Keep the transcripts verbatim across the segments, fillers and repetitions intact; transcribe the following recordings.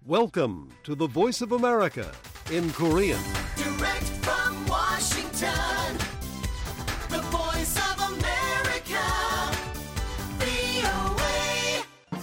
Welcome to the Voice of America in Korean. Direct from Washington, the Voice of America, 브이오에이.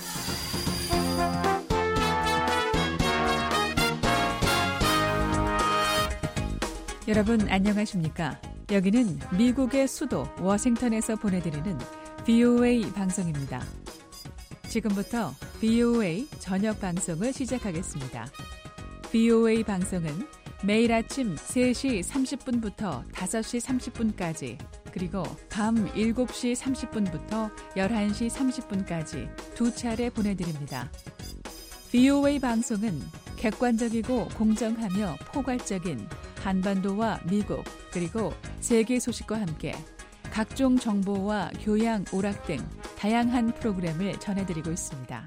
여러분 안녕하십니까? 여기는 미국의 수도 워싱턴에서 보내드리는 브이오에이 방송입니다. 지금부터 브이오에이 저녁 방송을 시작하겠습니다. 브이오에이 방송은 매일 아침 세 시 삼십 분부터 다섯 시 삼십 분까지 그리고 밤 일곱 시 삼십 분부터 열한 시 삼십 분까지 두 차례 보내드립니다. 브이오에이 방송은 객관적이고 공정하며 포괄적인 한반도와 미국 그리고 세계 소식과 함께 각종 정보와 교양, 오락 등 다양한 프로그램을 전해드리고 있습니다.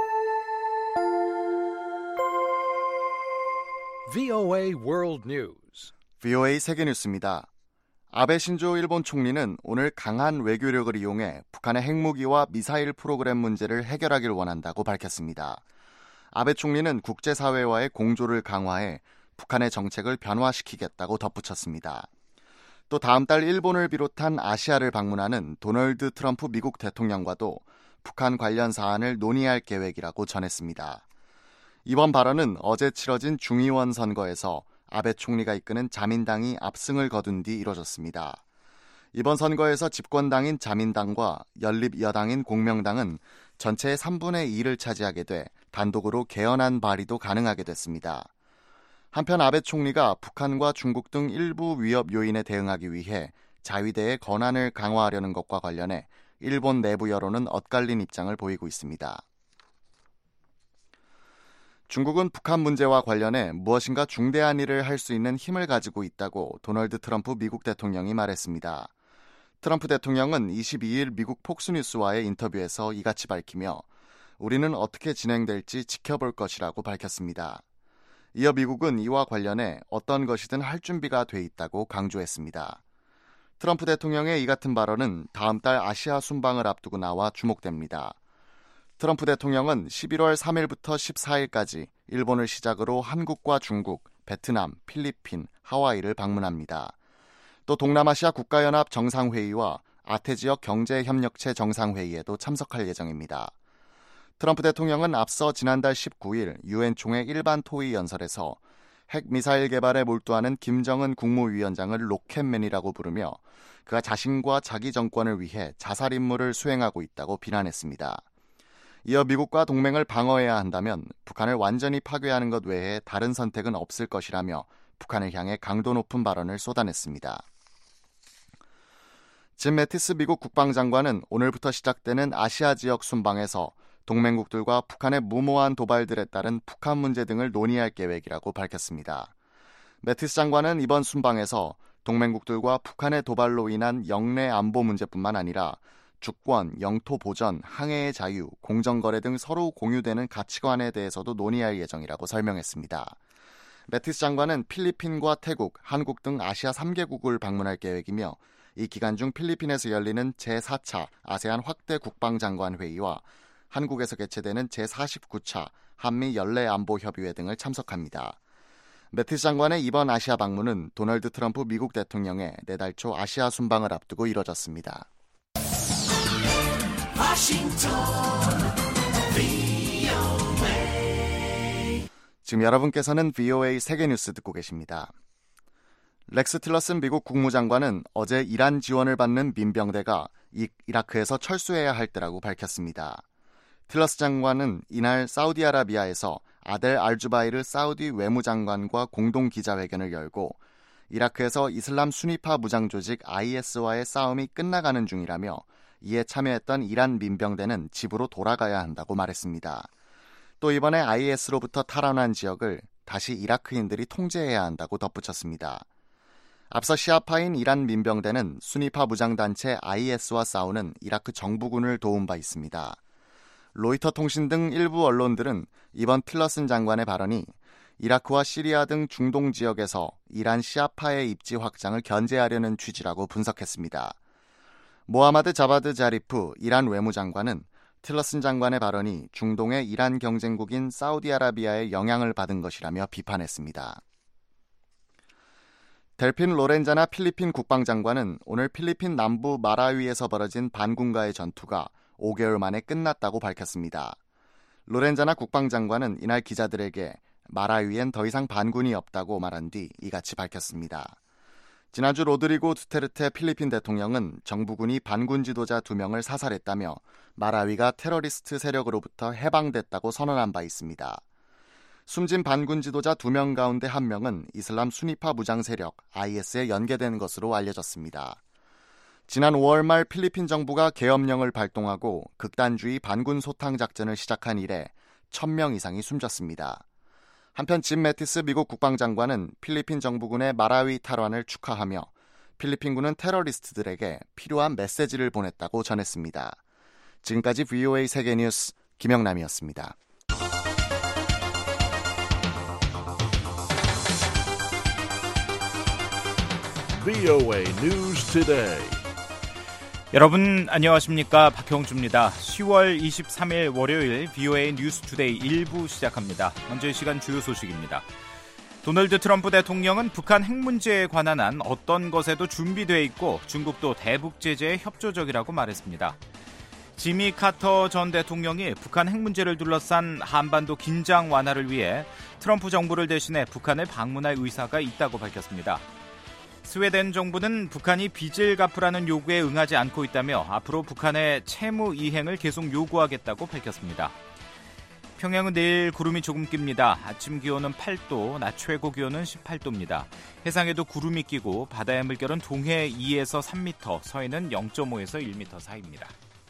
브이오에이 World News. 브이오에이 세계뉴스입니다. 아베 신조 일본 총리는 오늘 강한 외교력을 이용해 북한의 핵무기와 미사일 프로그램 문제를 해결하길 원한다고 밝혔습니다. 아베 총리는 국제사회와의 공조를 강화해 북한의 정책을 변화시키겠다고 덧붙였습니다. 또 다음 달 일본을 비롯한 아시아를 방문하는 도널드 트럼프 미국 대통령과도 북한 관련 사안을 논의할 계획이라고 전했습니다. 이번 발언은 어제 치러진 중의원 선거에서 아베 총리가 이끄는 자민당이 압승을 거둔 뒤 이뤄졌습니다. 이번 선거에서 집권당인 자민당과 연립여당인 공명당은 전체의 삼분의 이를 차지하게 돼 단독으로 개헌안 발의도 가능하게 됐습니다. 한편 아베 총리가 북한과 중국 등 일부 위협 요인에 대응하기 위해 자위대의 권한을 강화하려는 것과 관련해 일본 내부 여론은 엇갈린 입장을 보이고 있습니다. 중국은 북한 문제와 관련해 무엇인가 중대한 일을 할 수 있는 힘을 가지고 있다고 도널드 트럼프 미국 대통령이 말했습니다. 트럼프 대통령은 이십이일 미국 폭스뉴스와의 인터뷰에서 이같이 밝히며 우리는 어떻게 진행될지 지켜볼 것이라고 밝혔습니다. 이어 미국은 이와 관련해 어떤 것이든 할 준비가 돼 있다고 강조했습니다. 트럼프 대통령의 이 같은 발언은 다음 달 아시아 순방을 앞두고 나와 주목됩니다. 트럼프 대통령은 십일월 삼일부터 십사일까지 일본을 시작으로 한국과 중국, 베트남, 필리핀, 하와이를 방문합니다. 또 동남아시아 국가연합 정상회의와 아태지역 경제협력체 정상회의에도 참석할 예정입니다. 트럼프 대통령은 앞서 지난달 십구일 유엔 총회 일반 토의 연설에서 핵미사일 개발에 몰두하는 김정은 국무위원장을 로켓맨이라고 부르며 그가 자신과 자기 정권을 위해 자살 임무를 수행하고 있다고 비난했습니다. 이어 미국과 동맹을 방어해야 한다면 북한을 완전히 파괴하는 것 외에 다른 선택은 없을 것이라며 북한을 향해 강도 높은 발언을 쏟아냈습니다. 짐 매티스 미국 국방장관은 오늘부터 시작되는 아시아 지역 순방에서 동맹국들과 북한의 무모한 도발들에 따른 북한 문제 등을 논의할 계획이라고 밝혔습니다. 매티스 장관은 이번 순방에서 동맹국들과 북한의 도발로 인한 영내 안보 문제뿐만 아니라 주권, 영토 보전, 항해의 자유, 공정거래 등 서로 공유되는 가치관에 대해서도 논의할 예정이라고 설명했습니다. 매티스 장관은 필리핀과 태국, 한국 등 아시아 삼 개국을 방문할 계획이며 이 기간 중 필리핀에서 열리는 제사차 아세안 확대 국방장관 회의와 한국에서 개최되는 제사십구차 한미 연례안보협의회 등을 참석합니다. 매티스 장관의 이번 아시아 방문은 도널드 트럼프 미국 대통령의 내달 초 아시아 순방을 앞두고 이뤄졌습니다. 워싱턴, 브이오에이. 지금 여러분께서는 브이오에이 세계뉴스 듣고 계십니다. 렉스 틸러슨 미국 국무장관은 어제 이란 지원을 받는 민병대가 이, 이라크에서 철수해야 할 때라고 밝혔습니다. 틸러스 장관은 이날 사우디아라비아에서 아델 알주바이르 사우디 외무장관과 공동 기자회견을 열고 이라크에서 이슬람 수니파 무장조직 아이에스와의 싸움이 끝나가는 중이라며 이에 참여했던 이란 민병대는 집으로 돌아가야 한다고 말했습니다. 또 이번에 아이에스로부터 탈환한 지역을 다시 이라크인들이 통제해야 한다고 덧붙였습니다. 앞서 시아파인 이란 민병대는 수니파 무장단체 아이에스와 싸우는 이라크 정부군을 도운 바 있습니다. 로이터 통신 등 일부 언론들은 이번 틸러슨 장관의 발언이 이라크와 시리아 등 중동 지역에서 이란 시아파의 입지 확장을 견제하려는 취지라고 분석했습니다. 모하마드 자바드 자리프 이란 외무장관은 틸러슨 장관의 발언이 중동의 이란 경쟁국인 사우디아라비아의 영향을 받은 것이라며 비판했습니다. 델핀 로렌자나 필리핀 국방장관은 오늘 필리핀 남부 마라위에서 벌어진 반군과의 전투가 오 개월 만에 끝났다고 밝혔습니다. 로렌자나 국방장관은 이날 기자들에게 마라위엔 더 이상 반군이 없다고 말한 뒤 이같이 밝혔습니다. 지난주 로드리고 두테르테 필리핀 대통령은 정부군이 반군 지도자 두 명을 사살했다며 마라위가 테러리스트 세력으로부터 해방됐다고 선언한 바 있습니다. 숨진 반군 지도자 두 명 가운데 한 명은 이슬람 순위파 무장 세력 아이에스에 연계된 것으로 알려졌습니다. 지난 오월 말 필리핀 정부가 계엄령을 발동하고 극단주의 반군 소탕 작전을 시작한 이래 천 명 이상이 숨졌습니다. 한편 짐 매티스 미국 국방장관은 필리핀 정부군의 마라위 탈환을 축하하며 필리핀군은 테러리스트들에게 필요한 메시지를 보냈다고 전했습니다. 지금까지 브이오에이 세계뉴스 김영남이었습니다. 브이오에이 News Today. 여러분 안녕하십니까? 박형주입니다. 시월 이십삼일 월요일 브이오에이 뉴스 투데이 일 부 시작합니다. 먼저 이 시간 주요 소식입니다. 도널드 트럼프 대통령은 북한 핵 문제에 관한 한 어떤 것에도 준비되어 있고 중국도 대북 제재에 협조적이라고 말했습니다. 지미 카터 전 대통령이 북한 핵 문제를 둘러싼 한반도 긴장 완화를 위해 트럼프 정부를 대신해 북한을 방문할 의사가 있다고 밝혔습니다. 스웨덴 정부는 북한이 빚을 갚으라는 요구에 응하지 않고 있다며 앞으로 북한의 채무 이행을 계속 요구하겠다고 밝혔습니다. 평양은 내일 구름이 조금 낍니다. 아침 기온은 팔 도, 낮 최고 기온은 십팔 도입니다. 해상에도 구름이 끼고 바다의 물결은 동해 이에서 삼 미터, 서해는 영 점 오에서 일 미터 사이입니다.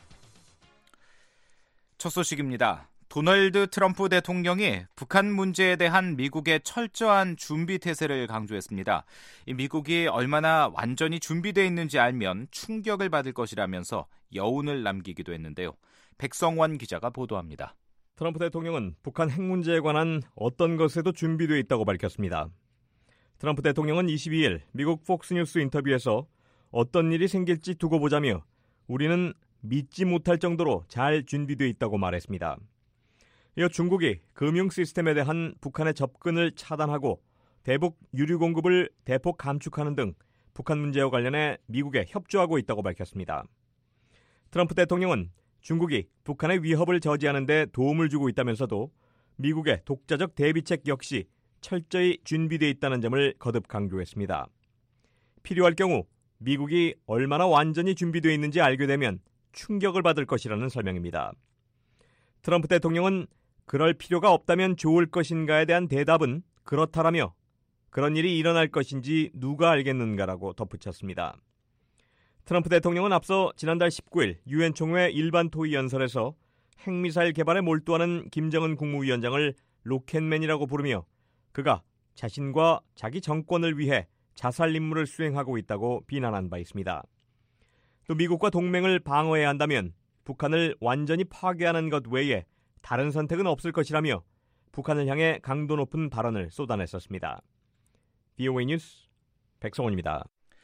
첫 소식입니다. 도널드 트럼프 대통령이 북한 문제에 대한 미국의 철저한 준비 태세를 강조했습니다. 이 미국이 얼마나 완전히 준비되어 있는지 알면 충격을 받을 것이라면서 여운을 남기기도 했는데요. 백성원 기자가 보도합니다. 트럼프 대통령은 북한 핵 문제에 관한 어떤 것에도 준비되어 있다고 밝혔습니다. 트럼프 대통령은 이십이일 미국 폭스뉴스 인터뷰에서 어떤 일이 생길지 두고 보자며 우리는 믿지 못할 정도로 잘 준비되어 있다고 말했습니다. 이어 중국이 금융 시스템에 대한 북한의 접근을 차단하고 대북 유류 공급을 대폭 감축하는 등 북한 문제와 관련해 미국에 협조하고 있다고 밝혔습니다. 트럼프 대통령은 중국이 북한의 위협을 저지하는 데 도움을 주고 있다면서도 미국의 독자적 대비책 역시 철저히 준비되어 있다는 점을 거듭 강조했습니다. 필요할 경우 미국이 얼마나 완전히 준비되어 있는지 알게 되면 충격을 받을 것이라는 설명입니다. 트럼프 대통령은 그럴 필요가 없다면 좋을 것인가에 대한 대답은 그렇다라며 그런 일이 일어날 것인지 누가 알겠는가라고 덧붙였습니다. 트럼프 대통령은 앞서 지난달 십구일 유엔 총회 일반 토의 연설에서 핵미사일 개발에 몰두하는 김정은 국무위원장을 로켓맨이라고 부르며 그가 자신과 자기 정권을 위해 자살 임무를 수행하고 있다고 비난한 바 있습니다. 또 미국과 동맹을 방어해야 한다면 북한을 완전히 파괴하는 것 외에 다른 선택은 없을 것이라며 북한을 향해 강도 높은 발언을 쏟아냈었습니다. 브이오에이 뉴스 백성원입니다.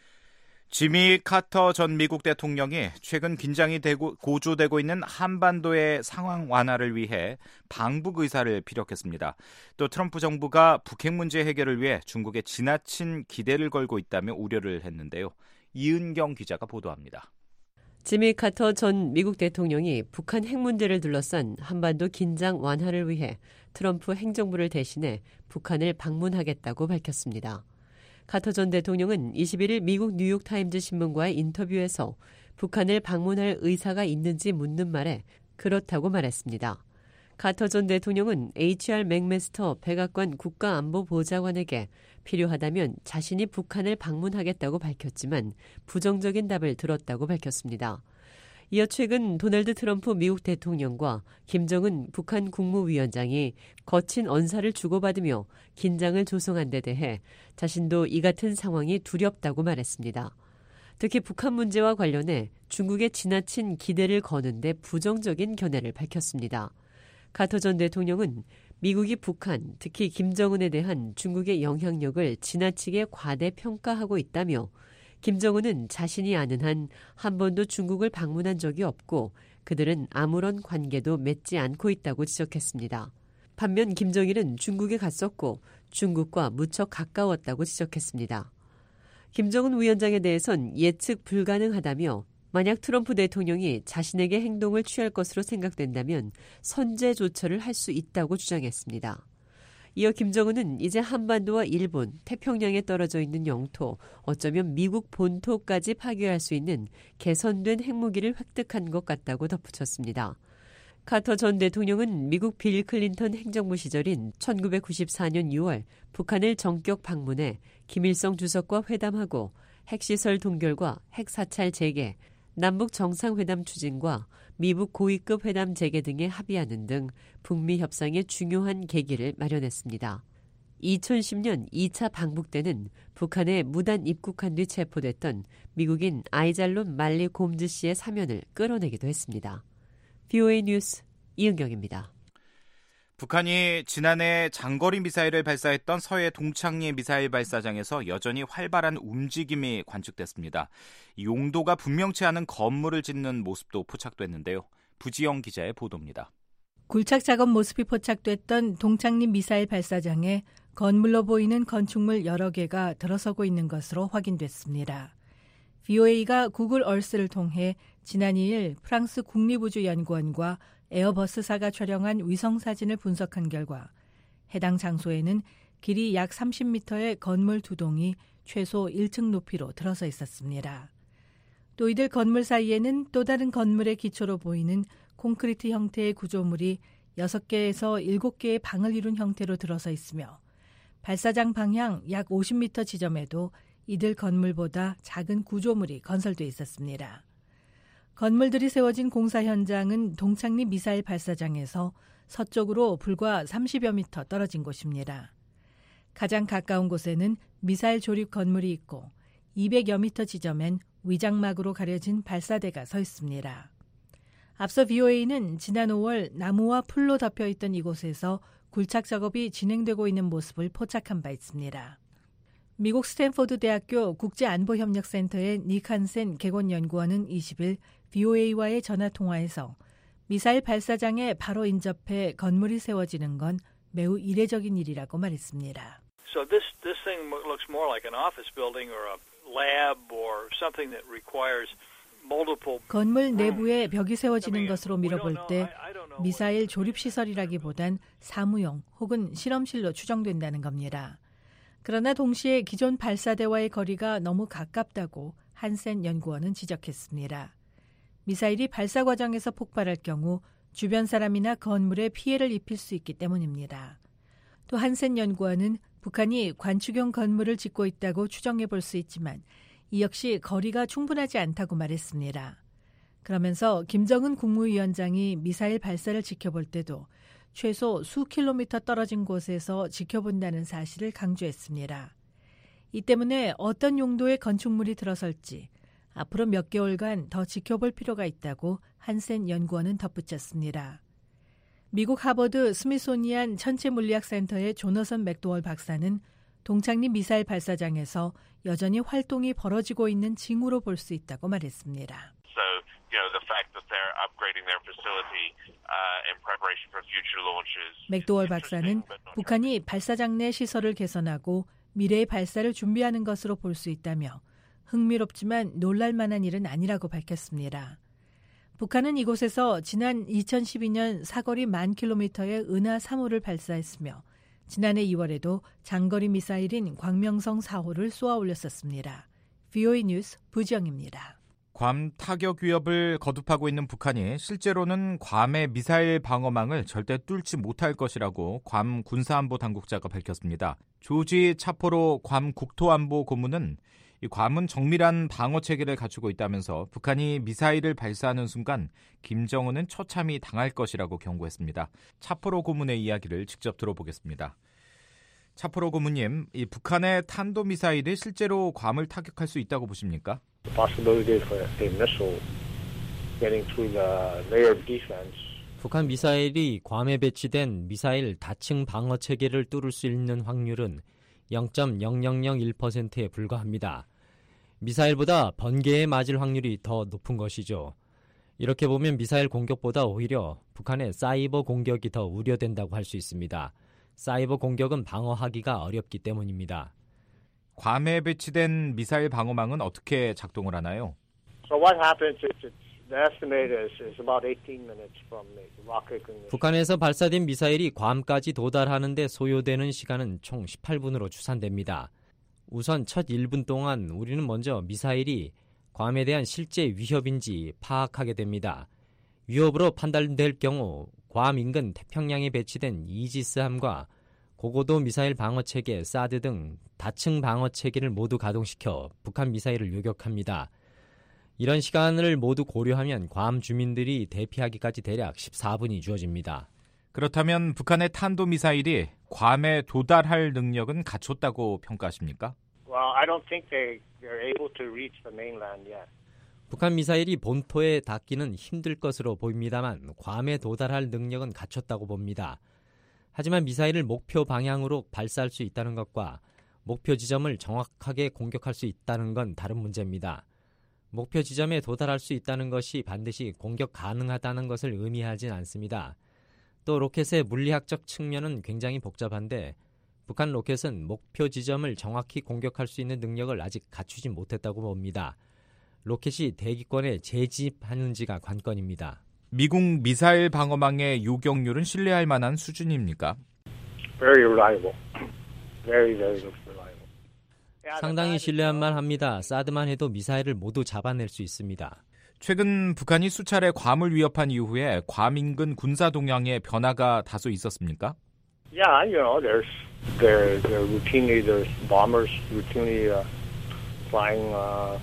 지미 카터 전 미국 대통령이 최근 긴장이 되고 고조되고 있는 한반도의 상황 완화를 위해 방북 의사를 피력했습니다. 또 트럼프 정부가 북핵 문제 해결을 위해 중국에 지나친 기대를 걸고 있다며 우려를 했는데요. 이은경 기자가 보도합니다. 지미 카터 전 미국 대통령이 북한 핵 문제를 둘러싼 한반도 긴장 완화를 위해 트럼프 행정부를 대신해 북한을 방문하겠다고 밝혔습니다. 카터 전 대통령은 이십일일 미국 뉴욕타임즈 신문과의 인터뷰에서 북한을 방문할 의사가 있는지 묻는 말에 그렇다고 말했습니다. 카터 전 대통령은 에이치알 맥메스터 백악관 국가안보보좌관에게 필요하다면 자신이 북한을 방문하겠다고 밝혔지만 부정적인 답을 들었다고 밝혔습니다. 이어 최근 도널드 트럼프 미국 대통령과 김정은 북한 국무위원장이 거친 언사를 주고받으며 긴장을 조성한 데 대해 자신도 이 같은 상황이 두렵다고 말했습니다. 특히 북한 문제와 관련해 중국에 지나친 기대를 거는데 부정적인 견해를 밝혔습니다. 카터 전 대통령은 미국이 북한, 특히 김정은에 대한 중국의 영향력을 지나치게 과대평가하고 있다며 김정은은 자신이 아는 한 한 번도 중국을 방문한 적이 없고 그들은 아무런 관계도 맺지 않고 있다고 지적했습니다. 반면 김정일은 중국에 갔었고 중국과 무척 가까웠다고 지적했습니다. 김정은 위원장에 대해선 예측 불가능하다며 만약 트럼프 대통령이 자신에게 행동을 취할 것으로 생각된다면 선제 조처를 할 수 있다고 주장했습니다. 이어 김정은은 이제 한반도와 일본, 태평양에 떨어져 있는 영토, 어쩌면 미국 본토까지 파괴할 수 있는 개선된 핵무기를 획득한 것 같다고 덧붙였습니다. 카터 전 대통령은 미국 빌 클린턴 행정부 시절인 천구백구십사 년 유월 북한을 전격 방문해 김일성 주석과 회담하고 핵시설 동결과 핵사찰 재개, 남북 정상회담 추진과 미북 고위급 회담 재개 등에 합의하는 등 북미 협상의 중요한 계기를 마련했습니다. 이천십 년 이 차 방북 때는 북한에 무단 입국한 뒤 체포됐던 미국인 아이잘론 말리 곰즈 씨의 사면을 끌어내기도 했습니다. 비오에이 뉴스 이은경입니다. 북한이 지난해 장거리 미사일을 발사했던 서해 동창리 미사일 발사장에서 여전히 활발한 움직임이 관측됐습니다. 용도가 분명치 않은 건물을 짓는 모습도 포착됐는데요. 부지영 기자의 보도입니다. 굴착 작업 모습이 포착됐던 동창리 미사일 발사장에 건물로 보이는 건축물 여러 개가 들어서고 있는 것으로 확인됐습니다. 비오에이가 구글 얼스를 통해 지난 이 일 프랑스 국립우주연구원과 에어버스사가 촬영한 위성사진을 분석한 결과 해당 장소에는 길이 약 삼십 미터의 건물 두 동이 최소 일 층 높이로 들어서 있었습니다. 또 이들 건물 사이에는 또 다른 건물의 기초로 보이는 콘크리트 형태의 구조물이 여섯 개에서 일곱 개의 방을 이룬 형태로 들어서 있으며 발사장 방향 약 오십 미터 지점에도 이들 건물보다 작은 구조물이 건설돼 있었습니다. 건물들이 세워진 공사 현장은 동창리 미사일 발사장에서 서쪽으로 불과 삼십여 미터 떨어진 곳입니다. 가장 가까운 곳에는 미사일 조립 건물이 있고 이백여 미터 지점엔 위장막으로 가려진 발사대가 서 있습니다. 앞서 비오에이는 지난 오월 나무와 풀로 덮여있던 이곳에서 굴착 작업이 진행되고 있는 모습을 포착한 바 있습니다. 미국 스탠포드 대학교 국제안보협력센터의 닉 한센 객원연구원은 이십 일 비오에이와의 전화통화에서 미사일 발사장에 바로 인접해 건물이 세워지는 건 매우 이례적인 일이라고 말했습니다. So this this thing looks more like an office building or a lab or something that requires multiple. 건물 내부에 벽이 세워지는 것으로 미뤄볼 때 미사일 조립시설이라기보단 사무용 혹은 실험실로 추정된다는 겁니다. 그러나 동시에 기존 발사대와의 거리가 너무 가깝다고 한센 연구원은 지적했습니다. 미사일이 발사 과정에서 폭발할 경우 주변 사람이나 건물에 피해를 입힐 수 있기 때문입니다. 또 한센 연구원은 북한이 관축용 건물을 짓고 있다고 추정해 볼 수 있지만 이 역시 거리가 충분하지 않다고 말했습니다. 그러면서 김정은 국무위원장이 미사일 발사를 지켜볼 때도 최소 수 킬로미터 떨어진 곳에서 지켜본다는 사실을 강조했습니다. 이 때문에 어떤 용도의 건축물이 들어설지 앞으로 몇 개월간 더 지켜볼 필요가 있다고 한센 연구원은 덧붙였습니다. 미국 하버드 스미소니안 천체물리학센터의 조너선 맥도월 박사는 동창리 미사일 발사장에서 여전히 활동이 벌어지고 있는 징후로 볼 수 있다고 말했습니다. So, you know, the fact that they're upgrading their facility uh, in preparation for future launches. 맥도월 박사는 북한이 발사장 내 시설을 개선하고 미래의 발사를 준비하는 것으로 볼 수 있다며 흥미롭지만 놀랄 만한 일은 아니라고 밝혔습니다. 북한은 이곳에서 지난 이천십이 년 사거리 만 킬로미터의 은하 삼 호를 발사했으며 지난해 이월에도 장거리 미사일인 광명성 사 호를 쏘아 올렸었습니다. 비오에이 뉴스 부지영입니다. 괌 타격 위협을 거듭하고 있는 북한이 실제로는 괌의 미사일 방어망을 절대 뚫지 못할 것이라고 괌 군사안보 당국자가 밝혔습니다. 조지 차포로 괌 국토안보 고문은 이 괌은 정밀한 방어 체계를 갖추고 있다면서 북한이 미사일을 발사하는 순간 김정은은 처참히 당할 것이라고 경고했습니다. 차포로 고문의 이야기를 직접 들어보겠습니다. 차포로 고문님, 이 북한의 탄도미사일이 실제로 괌을 타격할 수 있다고 보십니까? 북한 미사일이 괌에 배치된 미사일 다층 방어 체계를 뚫을 수 있는 확률은 영 점 영영영일 퍼센트에 불과합니다. 미사일보다 번개에 맞을 확률이 더 높은 것이죠. 이렇게 보면 미사일 공격보다 오히려 북한의 사이버 공격이 더 우려된다고 할 수 있습니다. 사이버 공격은 방어하기가 어렵기 때문입니다. 괌에 배치된 미사일 방어망은 어떻게 작동을 하나요? So what happens is it's, the estimate is, is about eighteen minutes from the rocket ignition. 북한에서 발사된 미사일이 괌까지 도달하는 데 소요되는 시간은 총 십팔 분으로 추산됩니다. 우선 첫 일 분 동안 우리는 먼저 미사일이 괌에 대한 실제 위협인지 파악하게 됩니다. 위협으로 판단될 경우 괌 인근 태평양에 배치된 이지스함과 고고도 미사일 방어체계 사드 등 다층 방어체계를 모두 가동시켜 북한 미사일을 요격합니다. 이런 시간을 모두 고려하면 괌 주민들이 대피하기까지 대략 십사 분이 주어집니다. 그렇다면 북한의 탄도미사일이 괌에 도달할 능력은 갖췄다고 평가하십니까? Well, I don't think they, they're able to reach the mainland yet. 북한 미사일이 본토에 닿기는 힘들 것으로 보입니다만 괌에 도달할 능력은 갖췄다고 봅니다. 하지만 미사일을 목표 방향으로 발사할 수 있다는 것과 목표 지점을 정확하게 공격할 수 있다는 건 다른 문제입니다. 목표 지점에 도달할 수 있다는 것이 반드시 공격 가능하다는 것을 의미하진 않습니다. 또 로켓의 물리학적 측면은 굉장히 복잡한데 북한 로켓은 목표 지점을 정확히 공격할 수 있는 능력을 아직 갖추지 못했다고 봅니다. 로켓이 대기권에 재집하는지가 관건입니다. 미국 미사일 방어망의 요격률은 신뢰할 만한 수준입니까? Very reliable. Very, very reliable. 상당히 신뢰할만 합니다. 사드만 해도 미사일을 모두 잡아낼 수 있습니다. 최근 북한이 수차례 괌을 위협한 이후에 괌 인근 군사 동향에 변화가 다소 있었습니까? Yeah, you know, there's there there routinely there's bombers routinely uh, flying. Uh...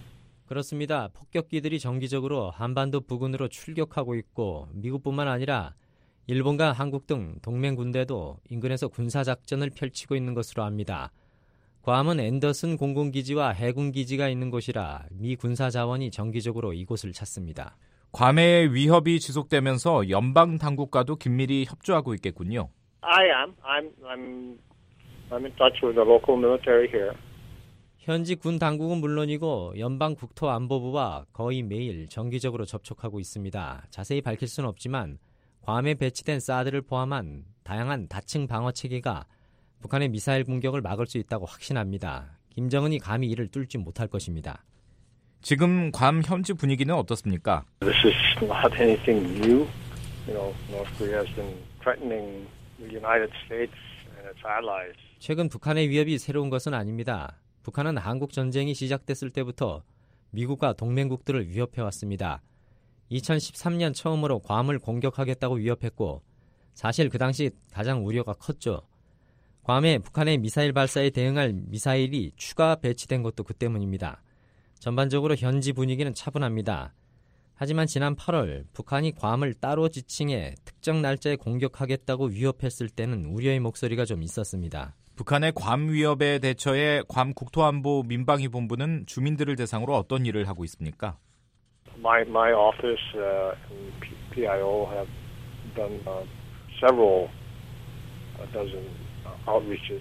그렇습니다. 폭격기들이 정기적으로 한반도 부근으로 출격하고 있고 미국뿐만 아니라 일본과 한국 등 동맹 군대도 인근에서 군사작전을 펼치고 있는 것으로 압니다. 괌은 앤더슨 공군기지와 해군기지가 있는 곳이라 미 군사자원이 정기적으로 이곳을 찾습니다. 괌의 위협이 지속되면서 연방 당국과도 긴밀히 협조하고 있겠군요. I am. I'm. I'm. I'm in touch with the local military here. 현지 군 당국은 물론이고 연방 국토안보부와 거의 매일 정기적으로 접촉하고 있습니다. 자세히 밝힐 수는 없지만 괌에 배치된 사드를 포함한 다양한 다층 방어 체계가 북한의 미사일 공격을 막을 수 있다고 확신합니다. 김정은이 감히 이를 뚫지 못할 것입니다. 지금 괌 현지 분위기는 어떻습니까? This is not anything new. You know, North Korea has been threatening the United States and its allies. 최근 북한의 위협이 새로운 것은 아닙니다. 북한은 한국 전쟁이 시작됐을 때부터 미국과 동맹국들을 위협해왔습니다. 이천십삼 년 처음으로 괌을 공격하겠다고 위협했고 사실 그 당시 가장 우려가 컸죠. 괌에 북한의 미사일 발사에 대응할 미사일이 추가 배치된 것도 그 때문입니다. 전반적으로 현지 분위기는 차분합니다. 하지만 지난 팔월 북한이 괌을 따로 지칭해 특정 날짜에 공격하겠다고 위협했을 때는 우려의 목소리가 좀 있었습니다. 북한의 괌 위협에 대처해 괌 국토안보 민방위 본부는 주민들을 대상으로 어떤 일을 하고 있습니까? My my office uh, and P I O have done uh, several a dozen outreaches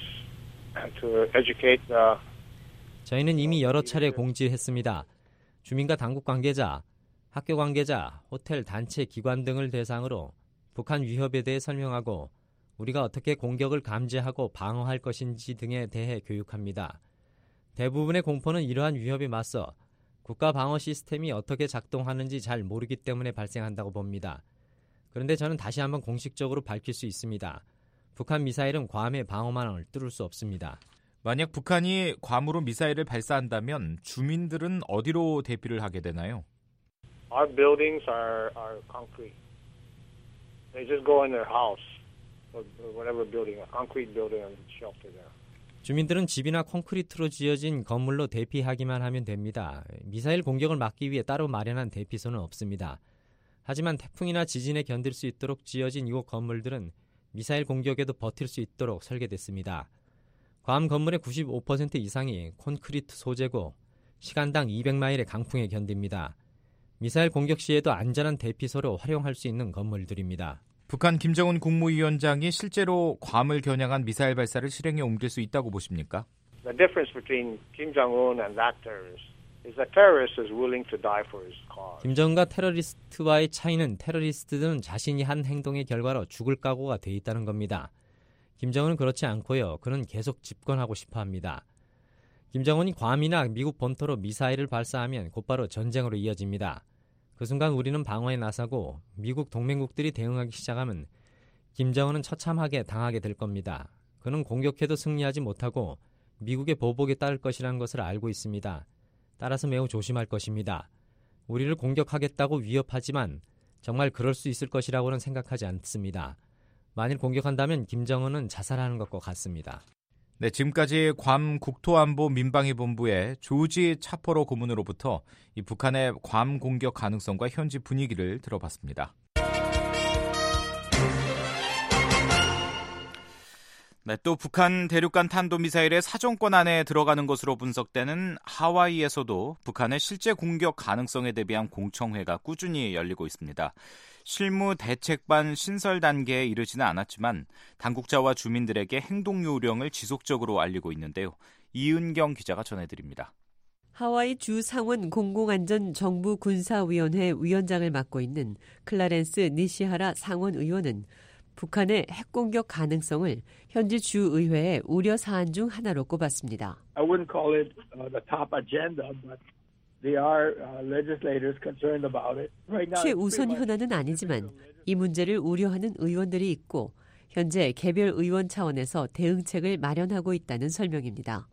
to educate. Uh, 저희는 이미 여러 차례 공지했습니다. 주민과 당국 관계자, 학교 관계자, 호텔, 단체, 기관 등을 대상으로 북한 위협에 대해 설명하고 우리가 어떻게 공격을 감지하고 방어할 것인지 등에 대해 교육합니다. 대부분의 공포는 이러한 위협에 맞서 국가 방어 시스템이 어떻게 작동하는지 잘 모르기 때문에 발생한다고 봅니다. 그런데 저는 다시 한번 공식적으로 밝힐 수 있습니다. 북한 미사일은 괌의 방어망을 뚫을 수 없습니다. 만약 북한이 괌으로 미사일을 발사한다면 주민들은 어디로 대피를 하게 되나요? Our buildings are, are concrete. They just go in their house. Whatever building, a concrete building and shelter there. 주민들은 집이나 콘크리트로 지어진 건물로 대피하기만 하면 됩니다. 미사일 공격을 막기 위해 따로 마련한 대피소는 없습니다. 하지만 태풍이나 지진에 견딜 수 있도록 지어진 이곳 건물들은 미사일 공격에도 버틸 수 있도록 설계됐습니다. 괌 건물의 구십오 퍼센트 이상이 콘크리트 소재고 시간당 이백 마일의 강풍에 견딥니다. 미사일 공격 시에도 안전한 대피소로 활용할 수 있는 건물들입니다. 북한 김정은 국무위원장이 실제로 괌을 겨냥한 미사일 발사를 실행에 옮길 수 있다고 보십니까? The difference between Kim Jong-un and that terrorist is a terrorist is willing to die for his cause. 김정은과 테러리스트와의 차이는 테러리스트들은 자신이 한 행동의 결과로 죽을 각오가 돼 있다는 겁니다. 김정은은 그렇지 않고요. 그는 계속 집권하고 싶어합니다. 김정은이 괌이나 미국 본토로 미사일을 발사하면 곧바로 전쟁으로 이어집니다. 그 순간 우리는 방어에 나서고 미국 동맹국들이 대응하기 시작하면 김정은은 처참하게 당하게 될 겁니다. 그는 공격해도 승리하지 못하고 미국의 보복에 따를 것이라는 것을 알고 있습니다. 따라서 매우 조심할 것입니다. 우리를 공격하겠다고 위협하지만 정말 그럴 수 있을 것이라고는 생각하지 않습니다. 만일 공격한다면 김정은은 자살하는 것과 같습니다. 네, 지금까지 괌 국토안보 민방위 본부의 조지 차퍼로 고문으로부터 이 북한의 괌 공격 가능성과 현지 분위기를 들어봤습니다. 네, 또 북한 대륙간 탄도미사일의 사정권 안에 들어가는 것으로 분석되는 하와이에서도 북한의 실제 공격 가능성에 대비한 공청회가 꾸준히 열리고 있습니다. 실무 대책반 신설 단계에 이르지는 않았지만 당국자와 주민들에게 행동 요령을 지속적으로 알리고 있는데요. 이은경 기자가 전해드립니다. 하와이 주 상원 공공안전 정부 군사위원회 위원장을 맡고 있는 클라렌스 니시하라 상원 의원은 북한의 핵공격 가능성을 현지 주의회의 우려 사안 중 하나로 꼽았습니다. I wouldn't call it uh, the top agenda, but they are uh, legislators concerned about it. Right now, 최우선 현안은 아니지만 이 문제를 우려하는 의원들이 있고 현재 개별 의원 차원에서 대응책을 마련하고 있다는 설명입니다.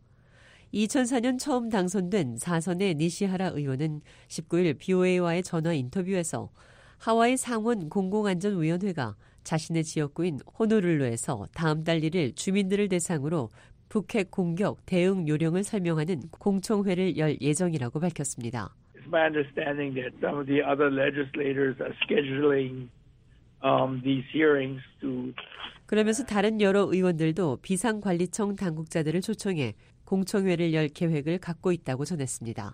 이천사 년 처음 당선된 사선의 니시하라 의원은 십구 일 비오에이와의 전화 인터뷰에서 하와이 상원 공공안전위원회가 자신의 지역구인 호놀룰루에서 다음 달 일 일 주민들을 대상으로 북핵 공격 대응 요령을 설명하는 공청회를 열 예정이라고 밝혔습니다. It's my understanding that some of the other legislators are scheduling um, these hearings to. 그러면서 다른 여러 의원들도 비상관리청 당국자들을 초청해 공청회를 열 계획을 갖고 있다고 전했습니다.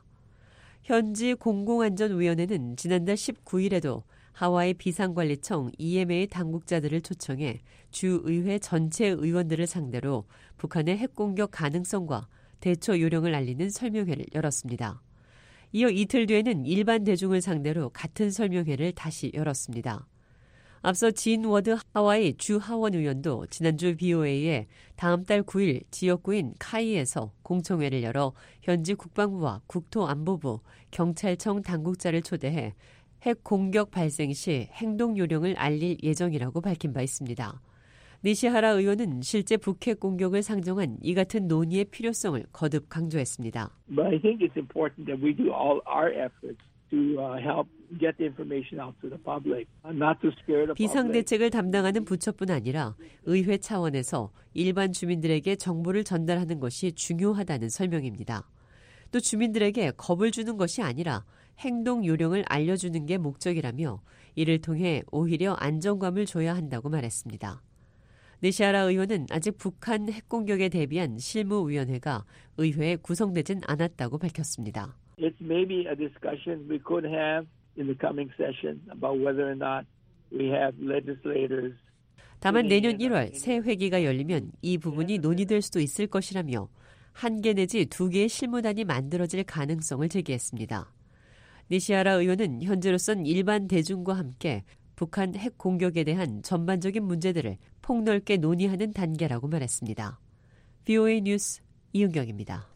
현지 공공안전위원회는 지난달 십구 일에도 하와이 비상관리청 이엠에이 당국자들을 초청해 주의회 전체 의원들을 상대로 북한의 핵공격 가능성과 대처 요령을 알리는 설명회를 열었습니다. 이어 이틀 뒤에는 일반 대중을 상대로 같은 설명회를 다시 열었습니다. 앞서 진 워드 하와이 주 하원 의원도 지난주 비오에이에 다음 달 구 일 지역구인 카이에서 공청회를 열어 현지 국방부와 국토안보부, 경찰청 당국자를 초대해 핵 공격 발생 시 행동 요령을 알릴 예정이라고 밝힌 바 있습니다. 니시하라 의원은 실제 북핵 공격을 상정한 이 같은 논의의 필요성을 거듭 강조했습니다. But I think it's important that we do all our efforts to uh, help get the information out to the public, not to scare the public. 비상대책을 담당하는 부처뿐 아니라 의회 차원에서 일반 주민들에게 정보를 전달하는 것이 중요하다는 설명입니다. 또 주민들에게 겁을 주는 것이 아니라 행동 요령을 알려주는 게 목적이라며 이를 통해 오히려 안정감을 줘야 한다고 말했습니다. 니시하라 의원은 아직 북한 핵공격에 대비한 실무위원회가 의회에 구성되진 않았다고 밝혔습니다. It's maybe a discussion we could have in the coming session about whether or not we have legislators. 다만 내년 일월 새 회기가 열리면 이 부분이 논의될 수도 있을 것이라며 한 개 내지 두 개의 실무단이 만들어질 가능성을 제기했습니다. 니시하라 의원은 현재로선 일반 대중과 함께 북한 핵 공격에 대한 전반적인 문제들을 폭넓게 논의하는 단계라고 말했습니다. 비오에이 뉴스 이은경입니다.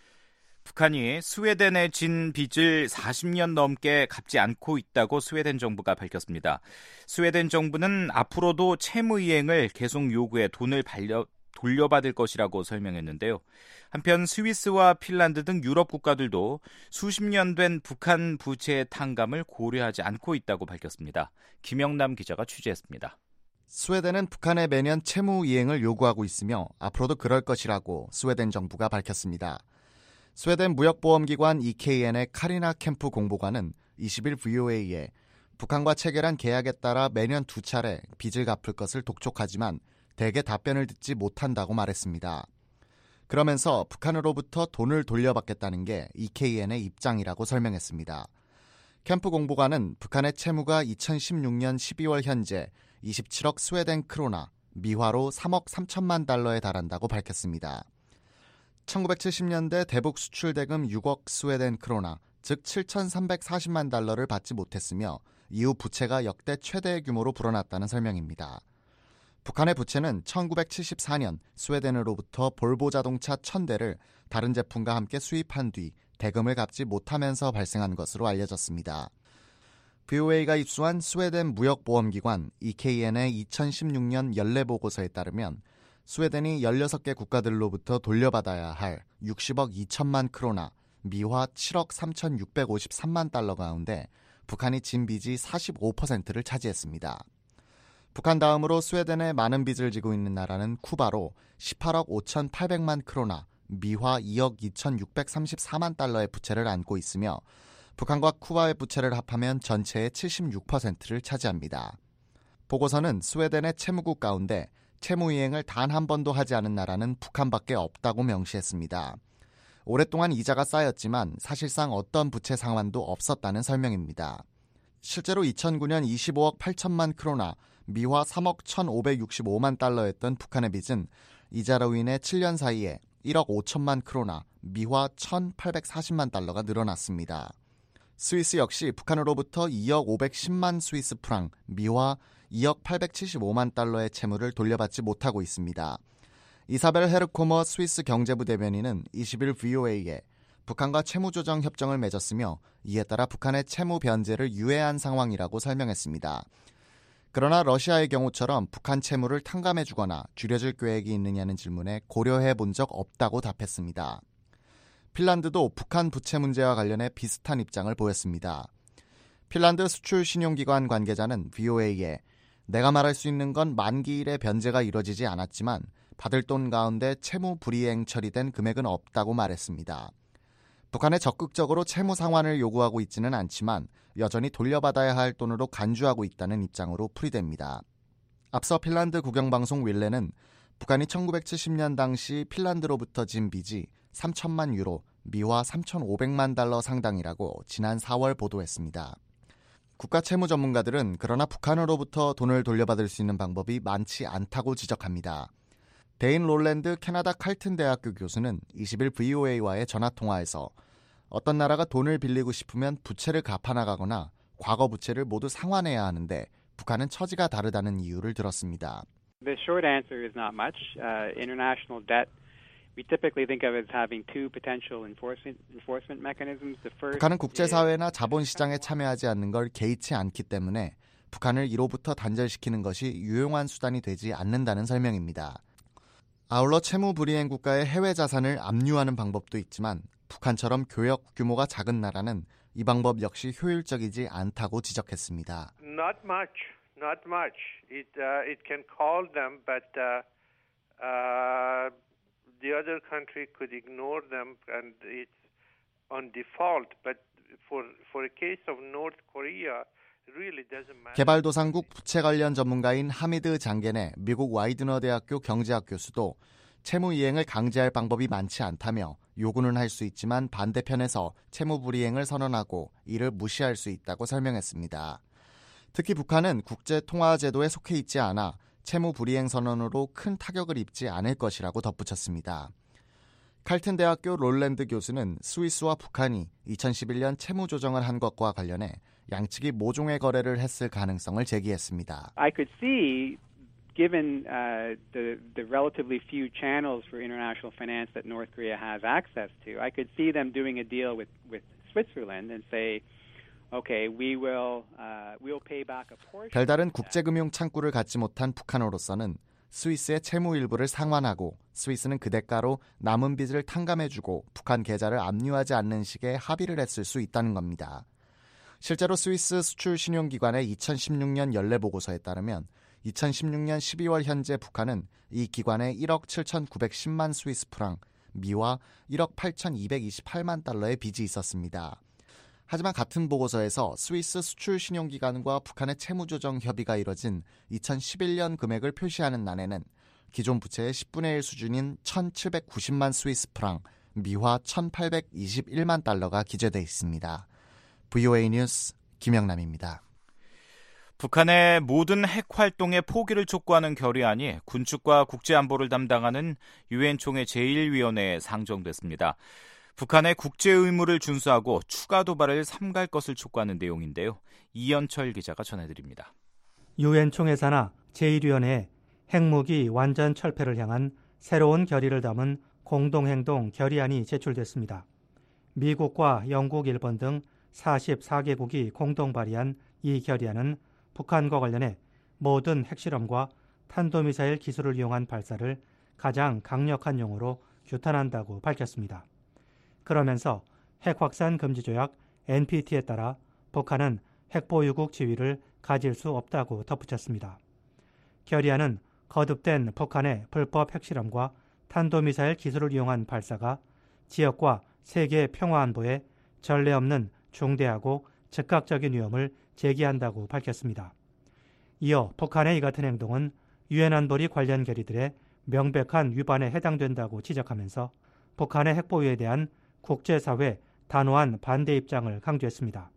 북한이 스웨덴에 진 빚을 사십 년 넘게 갚지 않고 있다고 스웨덴 정부가 밝혔습니다. 스웨덴 정부는 앞으로도 채무 이행을 계속 요구해 돈을 발려, 돌려받을 것이라고 설명했는데요. 한편 스위스와 핀란드 등 유럽 국가들도 수십 년 된 북한 부채의 탕감을 고려하지 않고 있다고 밝혔습니다. 김영남 기자가 취재했습니다. 스웨덴은 북한에 매년 채무 이행을 요구하고 있으며 앞으로도 그럴 것이라고 스웨덴 정부가 밝혔습니다. 스웨덴 무역보험기관 이케이엔의 카리나 캠프 공보관은 이십 일 브이오에이에 북한과 체결한 계약에 따라 매년 두 차례 빚을 갚을 것을 독촉하지만 대개 답변을 듣지 못한다고 말했습니다. 그러면서 북한으로부터 돈을 돌려받겠다는 게 이케이엔의 입장이라고 설명했습니다. 캠프 공보관은 북한의 채무가 이천십육 년 십이월 현재 이십칠억 스웨덴 크로나, 미화로 삼억 삼천만 달러에 달한다고 밝혔습니다. 천구백칠십 년대 대북 수출 대금 육억 스웨덴 크로나, 즉 칠천삼백사십만 달러를 받지 못했으며 이후 부채가 역대 최대 규모로 불어났다는 설명입니다. 북한의 부채는 천구백칠십사 년 스웨덴으로부터 볼보 자동차 천 대를 다른 제품과 함께 수입한 뒤 대금을 갚지 못하면서 발생한 것으로 알려졌습니다. 브이오에이가 입수한 스웨덴 무역보험기관 이케이엔의 이천십육 년 연례보고서에 따르면 스웨덴이 열여섯 개 국가들로부터 돌려받아야 할 육십억 이천만 크로나, 미화 칠억 삼천육백오십삼만 달러 가운데 북한이 진 빚이 사십오 퍼센트를 차지했습니다. 북한 다음으로 스웨덴에 많은 빚을 지고 있는 나라는 쿠바로 십팔억 오천팔백만 크로나, 미화 이억 이천육백삼십사만 달러의 부채를 안고 있으며 북한과 쿠바의 부채를 합하면 전체의 칠십육 퍼센트를 차지합니다. 보고서는 스웨덴의 채무국 가운데 채무 이행을 단 한 번도 하지 않은 나라는 북한밖에 없다고 명시했습니다. 오랫동안 이자가 쌓였지만 사실상 어떤 부채 상환도 없었다는 설명입니다. 실제로 이천구 년 이십오억 팔천만 크로나, 미화 삼억 천오백육십오만 달러였던 북한의 빚은 이자로 인해 칠 년 사이에 일억 오천만 크로나, 미화 천팔백사십만 달러가 늘어났습니다. 스위스 역시 북한으로부터 이억 오백십만 스위스 프랑, 미화 이억 팔백칠십오만 달러의 채무를 돌려받지 못하고 있습니다. 이사벨 헤르코머 스위스 경제부 대변인은 이십 일 브이오에이에 북한과 채무조정 협정을 맺었으며 이에 따라 북한의 채무 변제를 유예한 상황이라고 설명했습니다. 그러나 러시아의 경우처럼 북한 채무를 탕감해주거나 줄여줄 계획이 있느냐는 질문에 고려해 본 적 없다고 답했습니다. 핀란드도 북한 부채 문제와 관련해 비슷한 입장을 보였습니다. 핀란드 수출신용기관 관계자는 브이오에이에 내가 말할 수 있는 건 만기일에 변제가 이뤄지지 않았지만 받을 돈 가운데 채무 불이행 처리된 금액은 없다고 말했습니다. 북한에 적극적으로 채무 상환을 요구하고 있지는 않지만 여전히 돌려받아야 할 돈으로 간주하고 있다는 입장으로 풀이됩니다. 앞서 핀란드 국영방송 윌레는 북한이 천구백칠십 년 당시 핀란드로부터 진 빚이 삼천만 유로, 미화 삼천오백만 달러 상당이라고 지난 사월 보도했습니다. 국가 채무 전문가들은 그러나 북한으로부터 돈을 돌려받을 수 있는 방법이 많지 않다고 지적합니다. 데인 롤랜드 캐나다 칼튼 대학교 교수는 이십 일 브이오에이와의 전화통화에서 어떤 나라가 돈을 빌리고 싶으면 부채를 갚아나가거나 과거 부채를 모두 상환해야 하는데 북한은 처지가 다르다는 이유를 들었습니다. The short answer is not much. Uh, international debt we typically think of as having two potential enforcement enforcement mechanisms. The first 북한은 국제사회나 자본시장에 참여하지 않는 걸 개의치 않기 때문에 북한을 이로부터 단절시키는 것이 유용한 수단이 되지 않는다는 설명입니다. 아울러 채무 불이행 국가의 해외 자산을 압류하는 방법도 있지만 북한처럼 교역 규모가 작은 나라는 이 방법 역시 효율적이지 않다고 지적했습니다. Not much, not much. It uh, it can call them, but uh, uh, the other country could ignore them, and it's on default. But for for a case of North Korea. 개발도상국 부채 관련 전문가인 하미드 장겐의 미국 와이드너 대학교 경제학 교수도 채무 이행을 강제할 방법이 많지 않다며 요구는 할 수 있지만 반대편에서 채무 불이행을 선언하고 이를 무시할 수 있다고 설명했습니다. 특히 북한은 국제통화제도에 속해 있지 않아 채무 불이행 선언으로 큰 타격을 입지 않을 것이라고 덧붙였습니다. 칼튼 대학교 롤랜드 교수는 스위스와 북한이 이천십일 년 채무 조정을 한 것과 관련해 양측이 모종의 거래를 했을 가능성을 제기했습니다. I could see, given uh, the the relatively few channels for international finance that North Korea has access to, I could see them doing a deal with with Switzerland and say, okay, we will uh, we'll pay back a portion. 별다른 국제금융 창구를 갖지 못한 북한으로서는 스위스의 채무 일부를 상환하고 스위스는 그 대가로 남은 빚을 탕감해주고 북한 계좌를 압류하지 않는 식의 합의를 했을 수 있다는 겁니다. 실제로 스위스 수출신용기관의 이천십육 년 연례보고서에 따르면 이천십육 년 십이월 현재 북한은 이 기관에 일억 칠천구백십만 스위스 프랑, 미화 일억 팔천이백이십팔만 달러의 빚이 있었습니다. 하지만 같은 보고서에서 스위스 수출신용기관과 북한의 채무조정 협의가 이뤄진 이천십일 년 금액을 표시하는 난에는 기존 부채의 십분의 일 수준인 천칠백구십만 스위스 프랑, 미화 천팔백이십일만 달러가 기재돼 있습니다. 브이오에이 뉴스 김영남입니다. 북한의 모든 핵 활동의 포기를 촉구하는 결의안이 군축과 국제안보를 담당하는 유엔 총회 제일 위원회에 상정됐습니다. 북한의 국제 의무를 준수하고 추가 도발을 삼갈 것을 촉구하는 내용인데요. 이현철 기자가 전해드립니다. 유엔 총회 산하 제일 위원회에 핵무기 완전 철폐를 향한 새로운 결의를 담은 공동행동 결의안이 제출됐습니다. 미국과 영국, 일본 등 사십사 개국이 공동 발의한 이 결의안은 북한과 관련해 모든 핵실험과 탄도미사일 기술을 이용한 발사를 가장 강력한 용어로 규탄한다고 밝혔습니다. 그러면서 핵확산 금지 조약 엔피티에 따라 북한은 핵보유국 지위를 가질 수 없다고 덧붙였습니다. 결의안은 거듭된 북한의 불법 핵실험과 탄도미사일 기술을 이용한 발사가 지역과 세계 평화안보에 전례 없는 중대하고 즉각적인 위험을 제기한다고 밝혔습니다. 이어 북한의 이 같은 행동은 유엔 안보리 관련 결의들의 명백한 위반에 해당된다고 지적하면서 북한의 핵보유에 대한 국제사회 단호한 반대 입장을 강조했습니다.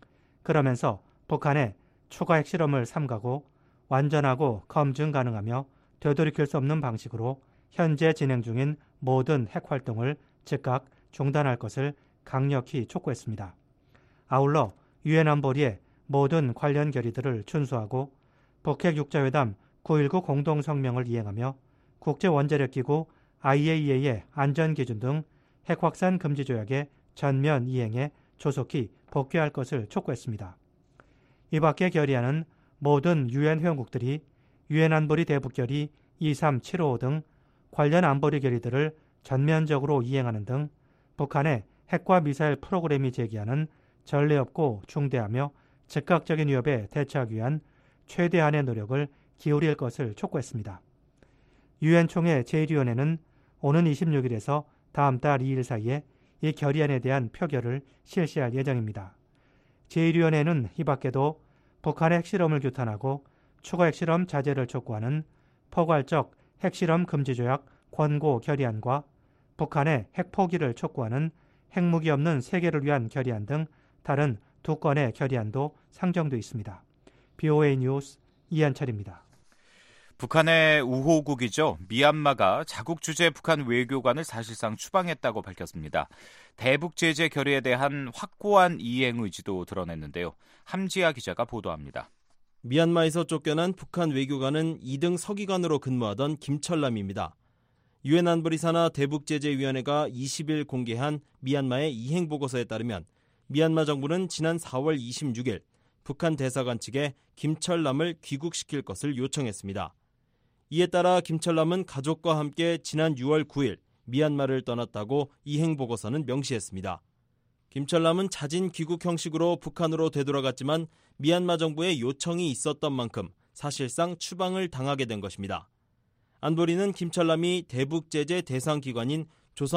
그러면서 북한의 추가 핵실험을 삼가고 완전하고 검증 가능하며 되돌이킬 수 없는 방식으로 현재 진행 중인 모든 핵활동을 즉각 중단할 것을 강력히 촉구했습니다. 아울러 유엔 안보리의 모든 관련 결의들을 준수하고 북핵 육자회담 구일구 공동성명을 이행하며 국제원자력기구 아이에이이에이의 안전기준 등 핵확산 금지 조약의 전면 이행에 조속히 복귀할 것을 촉구했습니다. 이 밖의 결의안은 모든 유엔 회원국들이 유엔 안보리 대북결의 이삼칠오오 등 관련 안보리 결의들을 전면적으로 이행하는 등 북한의 핵과 미사일 프로그램이 제기하는 전례 없고 중대하며 즉각적인 위협에 대처하기 위한 최대한의 노력을 기울일 것을 촉구했습니다. 유엔 총회 제일 위원회는 오는 이십육일에서 다음 달 이일 사이에 이 결의안에 대한 표결을 실시할 예정입니다. 제일 위원회는 이 밖에도 북한의 핵실험을 규탄하고 추가 핵실험 자제를 촉구하는 포괄적 핵실험 금지 조약 권고 결의안과 북한의 핵포기를 촉구하는 핵무기 없는 세계를 위한 결의안 등 다른 두 건의 결의안도 상정돼 있습니다. 비오에이 뉴스 이한철입니다. 북한의 우호국이죠. 미얀마가 자국 주재 북한 외교관을 사실상 추방했다고 밝혔습니다. 대북 제재 결의에 대한 확고한 이행 의지도 드러냈는데요. 함지아 기자가 보도합니다. 미얀마에서 쫓겨난 북한 외교관은 이 등 서기관으로 근무하던 김철남입니다. 유엔 안보리 산하 대북제재위원회가 이십일 공개한 미얀마의 이행 보고서에 따르면 미얀마 정부는 지난 사월 이십육일 북한 대사관 측에 김철남을 귀국시킬 것을 요청했습니다. 이에 따라 김철남은 가족과 함께 지난 유월 구일 미얀마를 떠났다고 이행 보고서는 명시했습니다. 김철남은 자진 귀국 형식으로 북한으로 되돌아갔지만 미얀마 정부의 요청이 있었던 만큼 사실상 추방을 당하게 된 것입니다. 안보리는 김철남이 대북제재 대상 기관인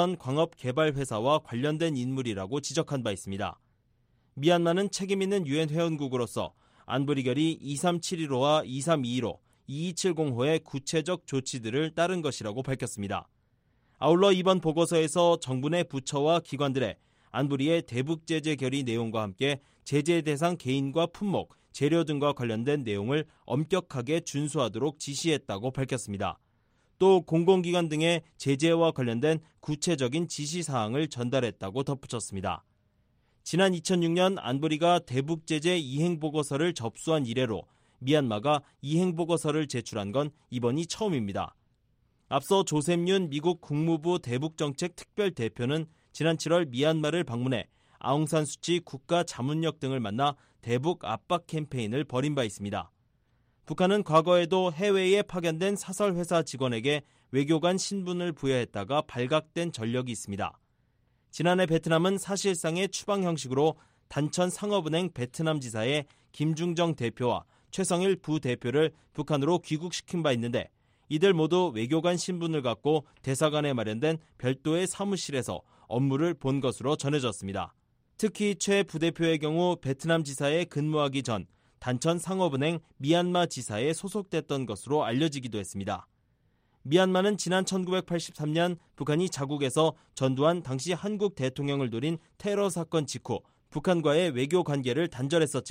조선광업개발회사와 관련된 인물이라고 지적한 바 있습니다. 미얀마는 책임있는 유엔 회원국으로서 안보리 결의 이삼칠일호와 이삼이일호, 이이칠공호의 구체적 조치들을 따른 것이라고 밝혔습니다. 아울러 이번 보고서에서 정부 내 부처와 기관들의 안보리의 대북제재 결의 내용과 함께 제재 대상 개인과 품목, 재료 등과 관련된 내용을 엄격하게 준수하도록 지시했다고 밝혔습니다. 또 공공기관 등의 제재와 관련된 구체적인 지시사항을 전달했다고 덧붙였습니다. 지난 이천육년 안보리가 대북제재 이행보고서를 접수한 이래로 미얀마가 이행보고서를 제출한 건 이번이 처음입니다. 앞서 조셉윤 미국 국무부 대북정책 특별대표는 지난 칠월 미얀마를 방문해 아웅산 수치 국가자문력 등을 만나 대북 압박 캠페인을 벌인 바 있습니다. 북한은 과거에도 해외에 파견된 사설회사 직원에게 외교관 신분을 부여했다가 발각된 전력이 있습니다. 지난해 베트남은 사실상의 추방 형식으로 단천 상업은행 베트남 지사의 김중정 대표와 최성일 부대표를 북한으로 귀국시킨 바 있는데 이들 모두 외교관 신분을 갖고 대사관에 마련된 별도의 사무실에서 업무를 본 것으로 전해졌습니다. 특히 최 부대표의 경우 베트남 지사에 근무하기 전 단천 상업은행 미얀마 지사에 소속됐던 것으로 알려지기도 했습니다. 미얀마는 지난 천구백팔십삼년 북한이 자국에서 전두환 당시 한국 대통령을 노린 테러 사건 직후 북한과의 외교 관계를 단절했었지만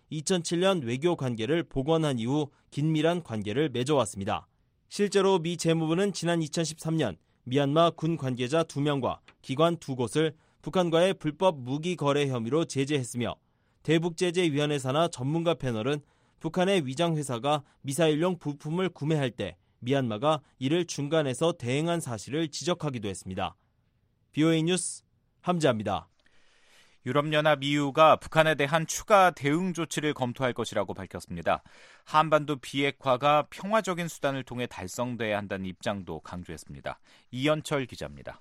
이천칠 년 외교 관계를 복원한 이후 긴밀한 관계를 맺어왔습니다. 실제로 미 재무부는 지난 이천십삼 년 미얀마 군 관계자 두 명과 기관 두 곳을 북한과의 불법 무기 거래 혐의로 제재했으며 대북제재위원회 산하 전문가 패널은 북한의 위장회사가 미사일용 부품을 구매할 때 미얀마가 이를 중간에서 대행한 사실을 지적하기도 했습니다. 비오에이 뉴스 함지아입니다. 유럽연합 이유가 북한에 대한 추가 대응 조치를 검토할 것이라고 밝혔습니다. 한반도 비핵화가 평화적인 수단을 통해 달성돼야 한다는 입장도 강조했습니다. 이현철 기자입니다.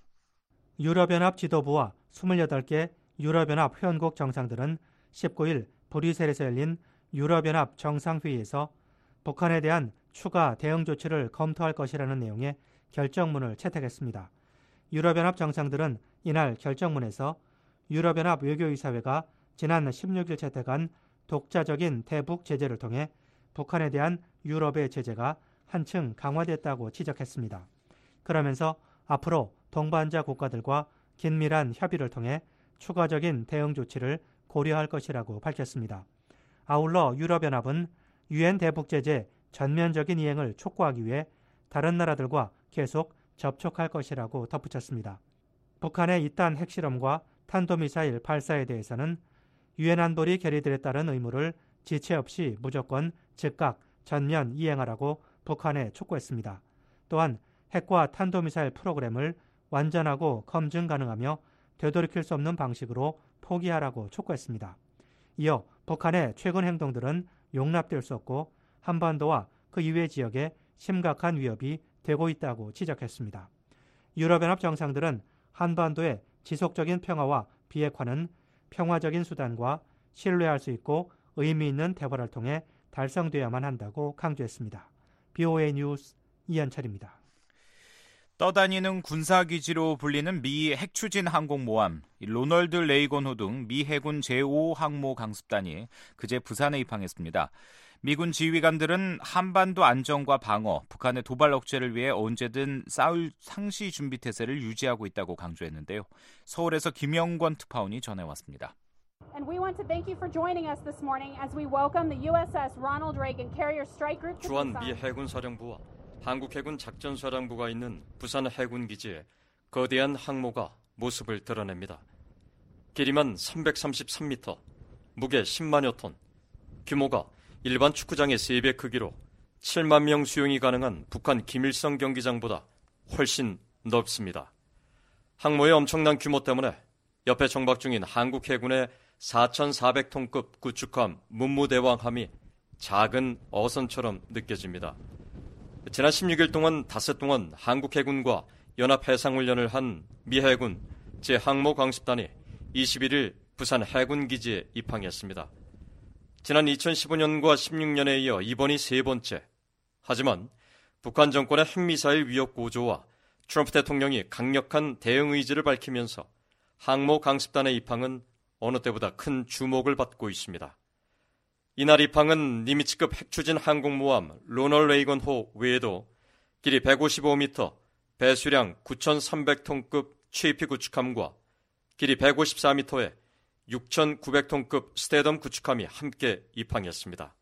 유럽연합 지도부와 이십팔 개 유럽연합 회원국 정상들은 십구 일 브뤼셀에서 열린 유럽연합 정상회의에서 북한에 대한 추가 대응 조치를 검토할 것이라는 내용의 결정문을 채택했습니다. 유럽연합 정상들은 이날 결정문에서 유럽연합 외교이사회가 지난 십육 일 채택한 독자적인 대북 제재를 통해 북한에 대한 유럽의 제재가 한층 강화됐다고 지적했습니다. 그러면서 앞으로 동반자 국가들과 긴밀한 협의를 통해 추가적인 대응 조치를 고려할 것이라고 밝혔습니다. 아울러 유럽연합은 유엔 대북 제재 전면적인 이행을 촉구하기 위해 다른 나라들과 계속 접촉할 것이라고 덧붙였습니다. 북한의 이딴 핵실험과 탄도미사일 발사에 대해서는 유엔 안보리 결의들에 따른 의무를 지체 없이 무조건 즉각 전면 이행하라고 북한에 촉구했습니다. 또한 핵과 탄도미사일 프로그램을 완전하고 검증 가능하며 되돌이킬 수 없는 방식으로 포기하라고 촉구했습니다. 이어 북한의 최근 행동들은 용납될 수 없고 한반도와 그 이외 지역에 심각한 위협이 되고 있다고 지적했습니다. 유럽연합 정상들은 한반도의 지속적인 평화와 비핵화는 평화적인 수단과 신뢰할 수 있고 의미 있는 대화를 통해 달성되어야만 한다고 강조했습니다. 비오에이 뉴스 이현철입니다. 떠다니는 군사기지로 불리는 미 핵추진 항공모함 로널드 레이건 호 등 미 해군 제오 항모 강습단이 그제 부산에 입항했습니다. 미군 지휘관들은 한반도 안정과 방어, 북한의 도발 억제를 위해 언제든 싸울 상시 준비 태세를 유지하고 있다고 강조했는데요. 서울에서 김영권 특파원이 전해왔습니다. And we want to thank you for joining us this morning as we welcome the 유에스에스 Ronald Reagan Carrier Strike Group. 주한 미 해군 사령부와 한국 해군 작전 사령부가 있는 부산 해군 기지에 거대한 항모가 모습을 드러냅니다. 길이만 삼백삼십삼 미터, 무게 십만여 톤, 규모가 일반 축구장의 세 배 크기로 칠만 명 수용이 가능한 북한 김일성 경기장보다 훨씬 넓습니다. 항모의 엄청난 규모 때문에 옆에 정박 중인 한국 해군의 사천사백 톤급 구축함 문무대왕함이 작은 어선처럼 느껴집니다. 지난 십육 일 동안 닷새 동안 한국 해군과 연합해상훈련을 한 미 해군 제항모 강습단이 이십일 일 부산 해군기지에 입항했습니다. 지난 이천십오 년과 십육 년에 이어 이번이 세 번째. 하지만 북한 정권의 핵미사일 위협 고조와 트럼프 대통령이 강력한 대응 의지를 밝히면서 항모 강습단의 입항은 어느 때보다 큰 주목을 받고 있습니다. 이날 입항은 니미츠급 핵추진 항공모함 로널드 레이건 호 외에도 길이 백오십오 미터, 배수량 구천삼백 톤급 체이피 구축함과 길이 백오십사 미터의 육천구백 톤급 스테덤 구축함이 함께 입항했습니다.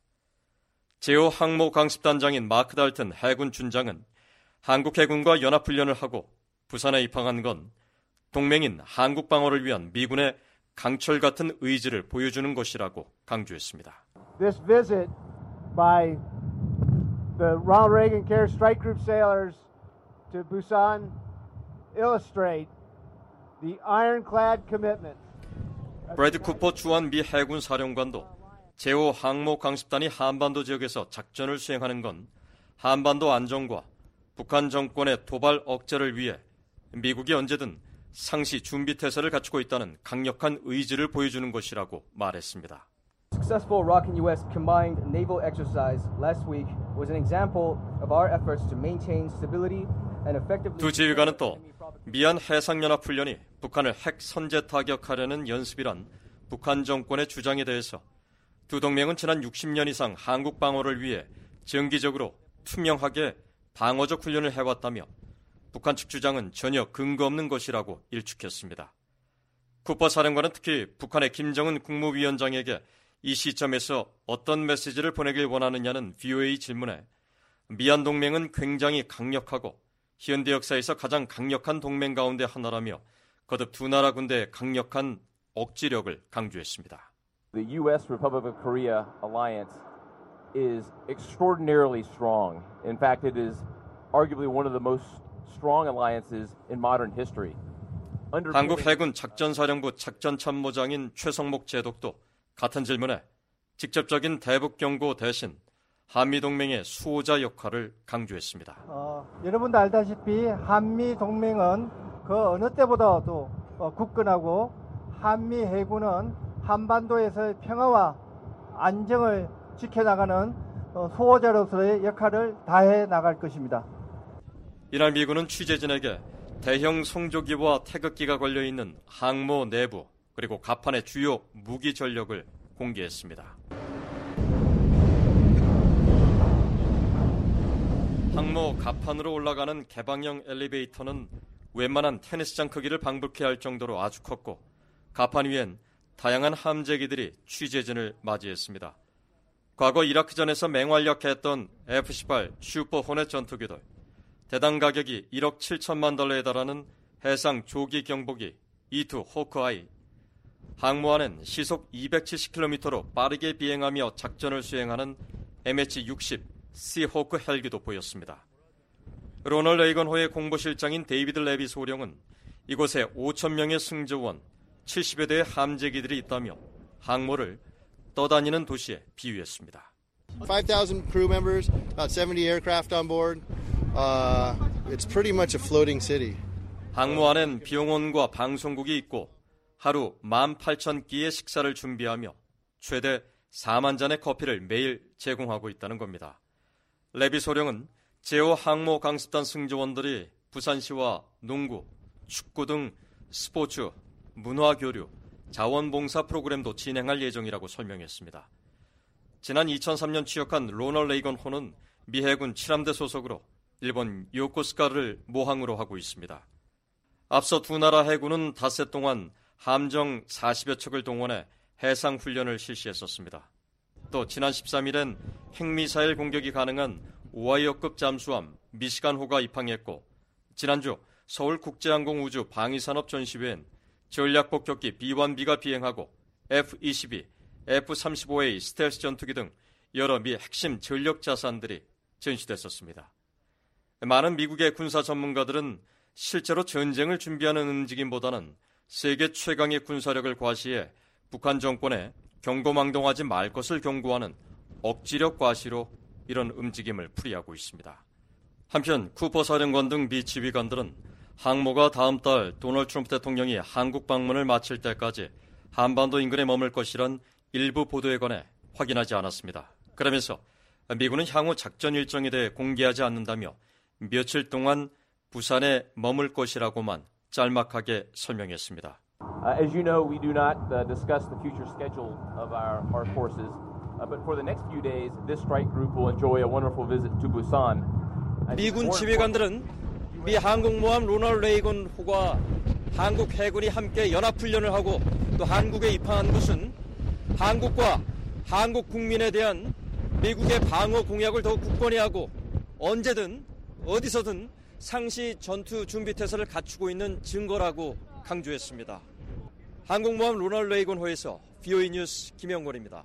제오 항모 강습단장인 마크 달튼 해군 준장은 한국 해군과 연합훈련을 하고 부산에 입항한 건 동맹인 한국 방어를 위한 미군의 강철 같은 의지를 보여주는 것이라고 강조했습니다. This visit by the Ronald Reagan Carrier Strike Group sailors to Busan illustrate the ironclad commitment. 브래드 쿠퍼 주한 미 해군 사령관도 제오 항모 강습단이 한반도 지역에서 작전을 수행하는 건 한반도 안정과 북한 정권의 도발 억제를 위해 미국이 언제든 상시 준비 태세를 갖추고 있다는 강력한 의지를 보여주는 것이라고 말했습니다. Successful Iraq and U S combined naval exercise last week was an example of our efforts to maintain stability and effectively. 두 지휘관은 또 미얀 해상연합훈련이 북한을 핵 선제 타격하려는 연습이란 북한 정권의 주장에 대해서 두 동맹은 지난 육십 년 이상 한국 방어를 위해 정기적으로 투명하게 방어적 훈련을 해왔다며 북한 측 주장은 전혀 근거 없는 것이라고 일축했습니다. 쿠퍼 사령관은 특히 북한의 김정은 국무위원장에게 이 시점에서 어떤 메시지를 보내길 원하느냐는 브이오에이 질문에 미얀 동맹은 굉장히 강력하고 현대 역사에서 가장 강력한 동맹 가운데 하나라며 거듭 두 나라 군대의 강력한 억지력을 강조했습니다. The U S Republic of Korea alliance is extraordinarily strong. In fact, it is arguably one of the most strong alliances in modern history. 한국 해군 작전사령부 작전참모장인 최성목 제독도 같은 질문에 직접적인 대북 경고 대신 한미동맹의 수호자 역할을 강조했습니다. 어, 여러분도 알다시피 한미동맹은 그 어느 때보다도 어, 굳건하고 한미 해군은 한반도에서의 평화와 안정을 지켜나가는 어, 수호자로서의 역할을 다해 나갈 것입니다. 이날 미군은 취재진에게 대형 송조기와 태극기가 걸려있는 항모 내부 그리고 갑판의 주요 무기 전력을 공개했습니다. 항모 갑판으로 올라가는 개방형 엘리베이터는 웬만한 테니스장 크기를 방불케 할 정도로 아주 컸고 갑판 위엔 다양한 함재기들이 취재진을 맞이했습니다. 과거 이라크전에서 맹활약했던 에프 십팔 슈퍼 호넷 전투기들, 대당 가격이 일억 칠천만 달러에 달하는 해상 조기 경보기 이 투 호크아이, 항모 안엔 시속 이백칠십 킬로미터로 빠르게 비행하며 작전을 수행하는 엠에이치 육십 시호크 헬기도 보였습니다. 로널드 레이건호의 공보실장인 데이비드 레비 소령은 이곳에 오천 명의 승조원, 칠십여 대의 함재기들이 있다며 항모를 떠다니는 도시에 비유했습니다. five thousand crew members, about seventy aircraft on board. Uh, it's pretty much a floating city. 항모 안엔 병원과 방송국이 있고 하루 만 팔천 끼의 식사를 준비하며 최대 사만 잔의 커피를 매일 제공하고 있다는 겁니다. 레비 소령은 제오 항모 강습단 승조원들이 부산시와 농구, 축구 등 스포츠, 문화교류, 자원봉사 프로그램도 진행할 예정이라고 설명했습니다. 지난 이천삼 년 취역한 로널드 레이건 호는 미 해군 칠 함대 소속으로 일본 요코스카를 모항으로 하고 있습니다. 앞서 두 나라 해군은 닷새 동안 함정 사십여 척을 동원해 해상 훈련을 실시했었습니다. 또 지난 십삼 일엔 핵미사일 공격이 가능한 오하이오급 잠수함 미시간호가 입항했고 지난주 서울국제항공우주 방위산업전시회엔 전략폭격기 비 원 비가 비행하고 에프 이십이, 에프 삼십오 에이 스텔스 전투기 등 여러 미 핵심 전력 자산들이 전시됐었습니다. 많은 미국의 군사 전문가들은 실제로 전쟁을 준비하는 움직임보다는 세계 최강의 군사력을 과시해 북한 정권에 경고망동하지 말 것을 경고하는 억지력 과시로 이런 움직임을 풀이하고 있습니다. 한편 쿠퍼 사령관 등 미 지휘관들은 항모가 다음 달 도널드 트럼프 대통령이 한국 방문을 마칠 때까지 한반도 인근에 머물 것이란 일부 보도에 관해 확인하지 않았습니다. 그러면서 미군은 향후 작전 일정에 대해 공개하지 않는다며 며칠 동안 부산에 머물 것이라고만 짤막하게 설명했습니다. Uh, as you know, we do not uh, discuss the future schedule of our armed forces, uh, but for the next few days, this strike group will enjoy a wonderful visit to Busan. 미군 지휘관들은 미 항공모함 로널드 레이건 호가 한국 해군이 함께 연합훈련을 하고 또 한국에 입항한 것은 한국과 한국 국민에 대한 미국의 방어 공약을 더욱 굳건히 하고 언제든 어디서든 상시 전투 준비 태세를 갖추고 있는 증거라고 강조했습니다. 항공모함 로널드 레이건호에서 브이오에이 뉴스 김영걸입니다.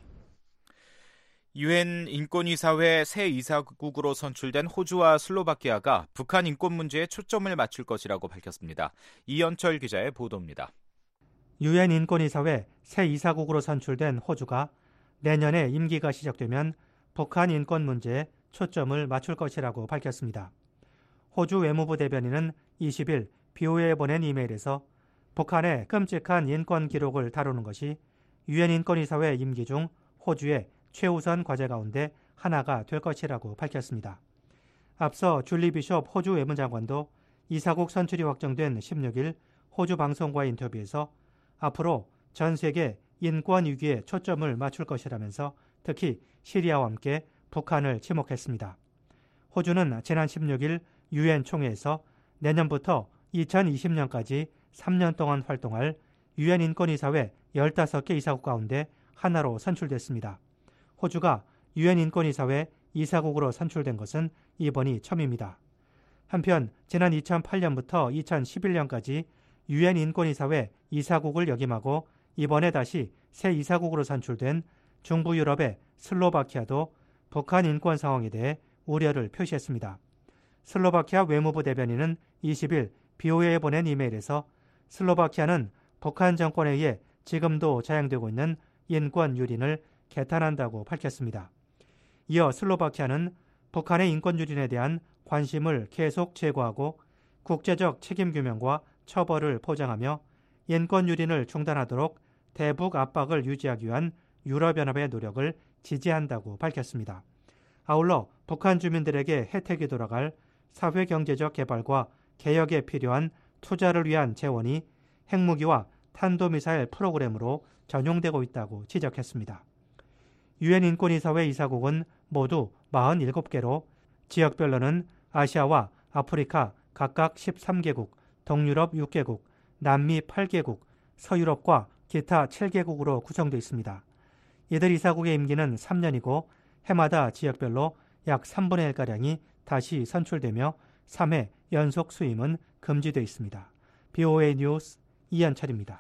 유엔 인권이사회 새 이사국으로 선출된 호주와 슬로바키아가 북한 인권 문제에 초점을 맞출 것이라고 밝혔습니다. 이연철 기자의 보도입니다. 유엔 인권이사회 새 이사국으로 선출된 호주가 내년에 임기가 시작되면 북한 인권 문제에 초점을 맞출 것이라고 밝혔습니다. 호주 외무부 대변인은 이십 일 브이오에이에 보낸 이메일에서 북한의 끔찍한 인권 기록을 다루는 것이 유엔 인권이사회 임기 중 호주의 최우선 과제 가운데 하나가 될 것이라고 밝혔습니다. 앞서 줄리 비숍 호주 외무장관도 이사국 선출이 확정된 십육 일 호주 방송과의 인터뷰에서 앞으로 전 세계 인권 위기에 초점을 맞출 것이라면서 특히 시리아와 함께 북한을 지목했습니다. 호주는 지난 십육 일 유엔 총회에서 내년부터 이천이십 년까지 삼 년 동안 활동할 유엔 인권이사회 열다섯 개 이사국 가운데 하나로 선출됐습니다. 호주가 유엔 인권이사회 이사국으로 선출된 것은 이번이 처음입니다. 한편 지난 이천팔 년부터 이천십일 년까지 유엔 인권이사회 이사국을 역임하고 이번에 다시 새 이사국으로 선출된 중부 유럽의 슬로바키아도 북한 인권 상황에 대해 우려를 표시했습니다. 슬로바키아 외무부 대변인은 이십 일 비오에이에 보낸 이메일에서 슬로바키아는 북한 정권에 의해 지금도 자행되고 있는 인권 유린을 개탄한다고 밝혔습니다. 이어 슬로바키아는 북한의 인권 유린에 대한 관심을 계속 제고하고 국제적 책임 규명과 처벌을 보장하며 인권 유린을 중단하도록 대북 압박을 유지하기 위한 유럽연합의 노력을 지지한다고 밝혔습니다. 아울러 북한 주민들에게 혜택이 돌아갈 사회경제적 개발과 개혁에 필요한 투자를 위한 재원이 핵무기와 탄도미사일 프로그램으로 전용되고 있다고 지적했습니다. 유엔 인권이사회 이사국은 모두 사십칠 개로 지역별로는 아시아와 아프리카 각각 십삼 개국, 동유럽 육 개국, 남미 팔 개국, 서유럽과 기타 칠 개국으로 구성되어 있습니다. 이들 이사국의 임기는 삼 년이고 해마다 지역별로 약 삼분의 일가량이 다시 선출되며 삼 회 연속 수임은 금지되어 있습니다. 비오에이 뉴스 이현철입니다.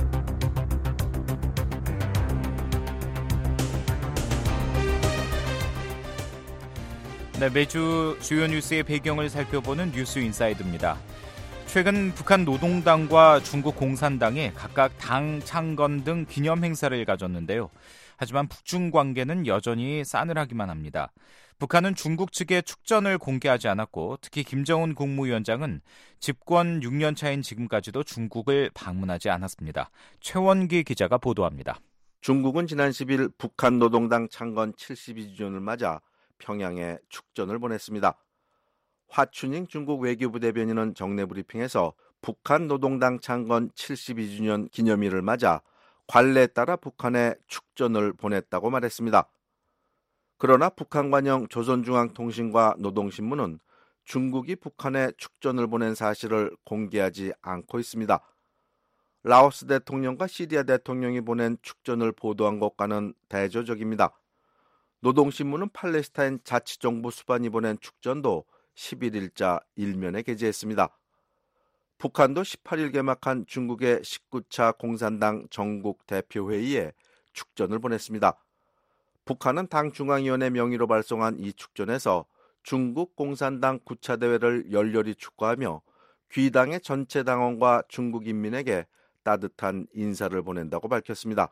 네, 매주 주요 뉴스의 배경을 살펴보는 뉴스 인사이드입니다. 최근 북한 노동당과 중국 공산당이 각각 당 창건 등 기념 행사를 가졌는데요. 하지만 북중 관계는 여전히 싸늘하기만 합니다. 북한은 중국 측의 축전을 공개하지 않았고 특히 김정은 국무위원장은 집권 육 년 차인 지금까지도 중국을 방문하지 않았습니다. 최원기 기자가 보도합니다. 중국은 지난 십 일 북한 노동당 창건 칠십이 주년을 맞아 평양에 축전을 보냈습니다. 화춘잉 중국 외교부 대변인은 정례 브리핑에서 북한 노동당 창건 칠십이 주년 기념일을 맞아 관례에 따라 북한에 축전을 보냈다고 말했습니다. 그러나 북한 관영 조선중앙통신과 노동신문은 중국이 북한에 축전을 보낸 사실을 공개하지 않고 있습니다. 라오스 대통령과 시리아 대통령이 보낸 축전을 보도한 것과는 대조적입니다. 노동신문은 팔레스타인 자치정부 수반이 보낸 축전도 십일 일자 일면에 게재했습니다. 북한도 십팔 일 개막한 중국의 십구 차 공산당 전국 대표회의에 축전을 보냈습니다. 북한은 당 중앙위원회 명의로 발송한 이 축전에서 중국 공산당 구 차 대회를 열렬히 축하하며 귀당의 전체 당원과 중국 인민에게 따뜻한 인사를 보낸다고 밝혔습니다.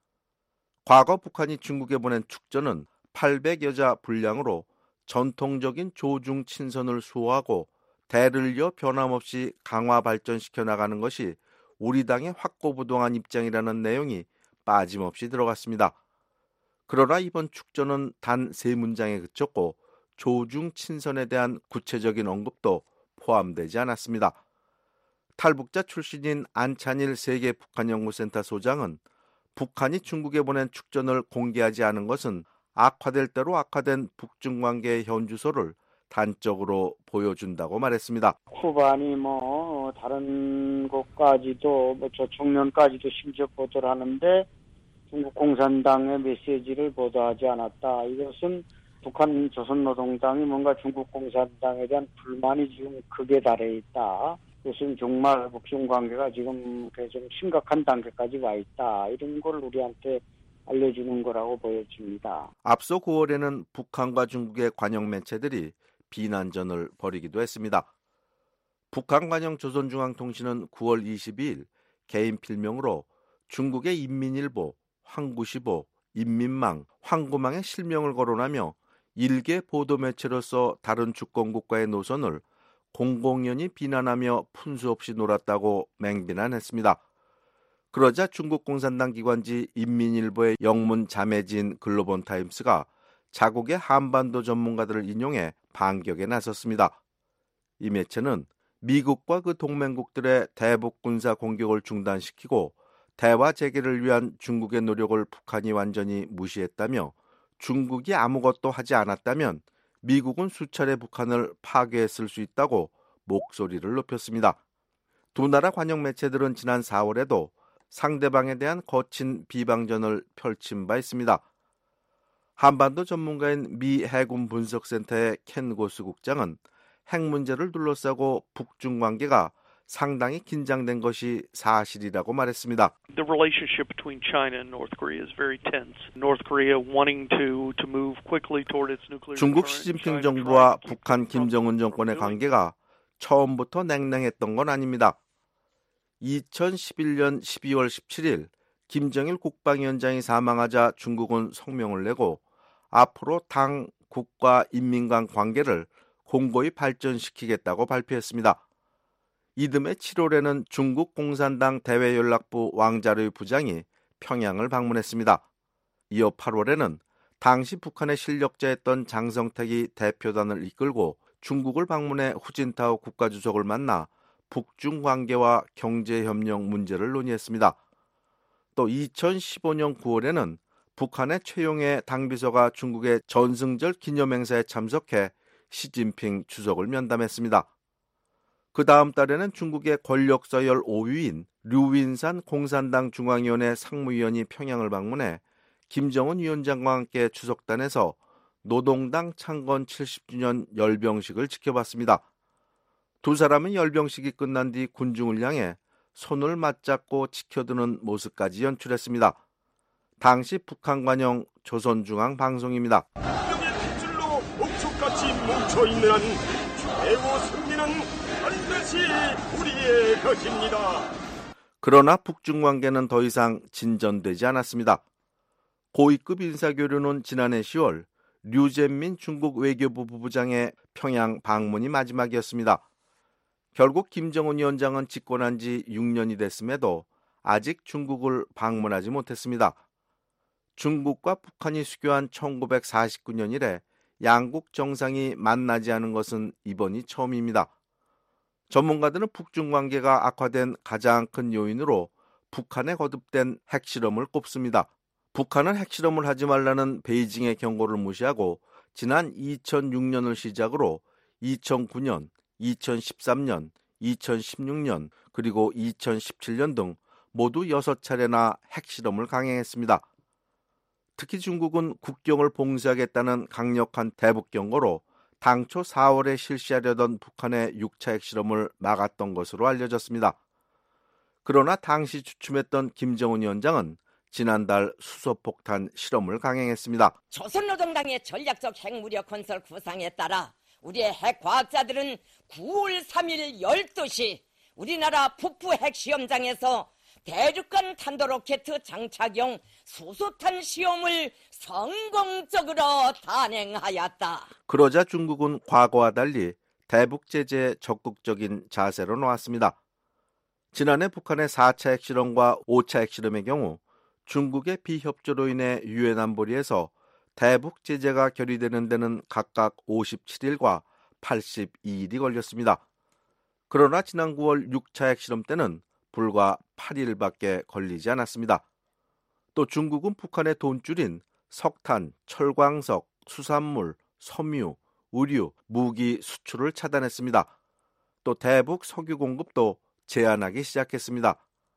과거 북한이 중국에 보낸 축전은 팔백여 자 분량으로 전통적인 조중 친선을 수호하고 대를 이어 변함없이 강화 발전시켜 나가는 것이 우리 당의 확고부동한 입장이라는 내용이 빠짐없이 들어갔습니다. 그러나 이번 축전은 단 세 문장에 그쳤고 조중 친선에 대한 구체적인 언급도 포함되지 않았습니다. 탈북자 출신인 안찬일 세계 북한연구센터 소장은 북한이 중국에 보낸 축전을 공개하지 않은 것은 악화될 대로 악화된 북중 관계의 현주소를 단적으로 보여준다고 말했습니다. 쿠바니 뭐 다른 곳까지도 뭐 조총련까지도 심지어 보도를 하는데 중국 공산당의 메시지를 보도하지 않았다. 이것은 북한 조선노동당이 뭔가 중국 공산당에 대한 불만이 지금 극에 달해 있다. 그것은 정말 북중 관계가 지금 좀 심각한 단계까지 와 있다. 이런 걸 우리한테 알려주는 거라고 보여집니다. 앞서 구월에는 북한과 중국의 관영 매체들이 비난전을 벌이기도 했습니다. 북한 관영 조선중앙통신은 구월 이십이일 개인 필명으로 중국의 인민일보, 황구시보, 인민망, 황구망의 실명을 거론하며 일개 보도매체로서 다른 주권국가의 노선을 공공연히 비난하며 푼수 없이 놀았다고 맹비난했습니다. 그러자 중국 공산당 기관지 인민일보의 영문 자매진 글로벌타임스가 자국의 한반도 전문가들을 인용해 반격에 나섰습니다. 이 매체는 미국과 그 동맹국들의 대북 군사 공격을 중단시키고 대화 재개를 위한 중국의 노력을 북한이 완전히 무시했다며 중국이 아무것도 하지 않았다면 미국은 수차례 북한을 파괴했을 수 있다고 목소리를 높였습니다. 두 나라 관영 매체들은 지난 사월에도 상대방에 대한 거친 비방전을 펼친 바 있습니다. 한반도 전문가인 미 해군 분석센터의 켄 고스 국장은 핵 문제를 둘러싸고 북중 관계가 상당히 긴장된 것이 사실이라고 말했습니다. The relationship between China and North Korea is very tense. North Korea wanting to to move quickly toward its nuclear. 중국 시진핑 정부와 북한 김정은 정권의 관계가 처음부터 냉랭했던 건 아닙니다. 이천십일년 십이월 십칠일 김정일 국방위원장이 사망하자 중국은 성명을 내고 앞으로 당, 국가, 인민 간 관계를 공고히 발전시키겠다고 발표했습니다. 이듬해 칠월에는 중국 공산당 대외연락부 왕자르이 부장이 평양을 방문했습니다. 이어 팔월에는 당시 북한의 실력자였던 장성택이 대표단을 이끌고 중국을 방문해 후진타오 국가주석을 만나 북중 관계와 경제협력 문제를 논의했습니다. 또 이천십오년 구월에는 북한의 최용해 당비서가 중국의 전승절 기념행사에 참석해 시진핑 주석을 면담했습니다. 그 다음 달에는 중국의 권력 서열 오위인 류윈산 공산당 중앙위원회 상무위원이 평양을 방문해 김정은 위원장과 함께 추석단에서 노동당 창건 칠십주년 열병식을 지켜봤습니다. 두 사람은 열병식이 끝난 뒤 군중을 향해 손을 맞잡고 지켜드는 모습까지 연출했습니다. 당시 북한 관영 조선중앙방송입니다. 국경의 핏줄로 목축같이 뭉쳐있는 한 최고 승리는 반드시 우리의 것입니다. 그러나 북중 관계는 더 이상 진전되지 않았습니다. 고위급 인사교류는 지난해 시월 류젠민 중국 외교부 부부장의 평양 방문이 마지막이었습니다. 결국 김정은 위원장은 집권한 지 육년이 됐음에도 아직 중국을 방문하지 못했습니다. 중국과 북한이 수교한 천구백사십구년 이래 양국 정상이 만나지 않은 것은 이번이 처음입니다. 전문가들은 북중 관계가 악화된 가장 큰 요인으로 북한에 거듭된 핵실험을 꼽습니다. 북한은 핵실험을 하지 말라는 베이징의 경고를 무시하고 지난 이천육년을 시작으로 이천구년, 이천십삼년, 이천십육년 그리고 이천십칠년 등 모두 여섯 차례나 핵실험을 강행했습니다. 특히 중국은 국경을 봉쇄하겠다는 강력한 대북 경고로 당초 사월에 실시하려던 북한의 육차 핵실험을 막았던 것으로 알려졌습니다. 그러나 당시 주춤했던 김정은 위원장은 지난달 수소폭탄 실험을 강행했습니다. 조선노동당의 전략적 핵무력 건설 구상에 따라 우리의 핵과학자들은 구월 삼일 열두 시 우리나라 북부 핵시험장에서 대륙간 탄도로켓 장착용 수소탄 시험을 성공적으로 단행하였다. 그러자 중국은 과거와 달리 대북 제재에 적극적인 자세로 나왔습니다. 지난해 북한의 사차 핵실험과 오차 핵실험의 경우 중국의 비협조로 인해 유엔 안보리에서 대북 제재가 결의되는 데는 각각 오십칠일과 팔십이일이 걸렸습니다. 그러나 지난 구월 육차 핵실험 때는 불과 팔일밖에 걸리지 않았습니다. 또 중국은 북한의 돈줄인 석탄, 철광석, 수산물, 섬유, 의류, 무기 수출을 차단했습니다. 또 대북 석유 공급도 제한하기 시작했습니다.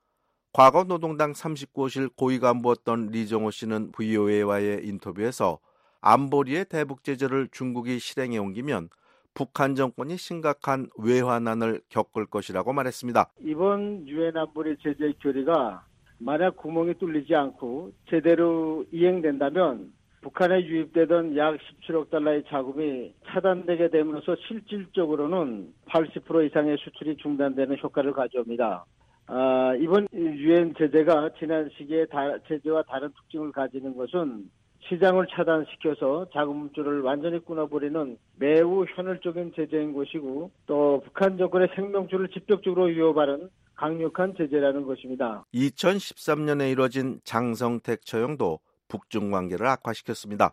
과거 노동당 삼십구호실 고위간부였던 리정호 씨는 브이오에이와의 인터뷰에서 안보리의 대북 제재를 중국이 실행해 옮기면 북한 정권이 심각한 외환난을 겪을 것이라고 말했습니다. 이번 유엔 안보리 제재 결의가 만약 구멍이 뚫리지 않고 제대로 이행된다면 북한에 유입되던 약 십칠억 달러의 자금이 차단되게 됨으로써 실질적으로는 팔십 퍼센트 이상의 수출이 중단되는 효과를 가져옵니다. 아, 이번 유엔 제재가 지난 시기의 다, 제재와 다른 특징을 가지는 것은 시장을 차단시켜서 자금 문줄을 완전히 끊어버리는 매우 현실적인 제재인 것이고 또 북한 정권의 생명줄을 직접적으로 위협하는 강력한 제재라는 것입니다. 이천십삼년에 이뤄진 장성택 처형도 북중 관계를 악화시켰습니다.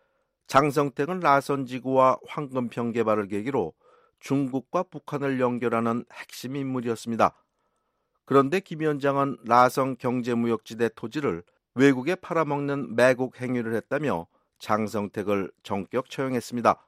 장성택은 라선지구와 황금평 개발을 계기로 중국과 북한을 연결하는 핵심 인물이었습니다. 그런데 김 위원장은 라선 경제무역지대 토지를 외국에 팔아먹는 매국 행위를 했다며 장성택을 전격 처형했습니다.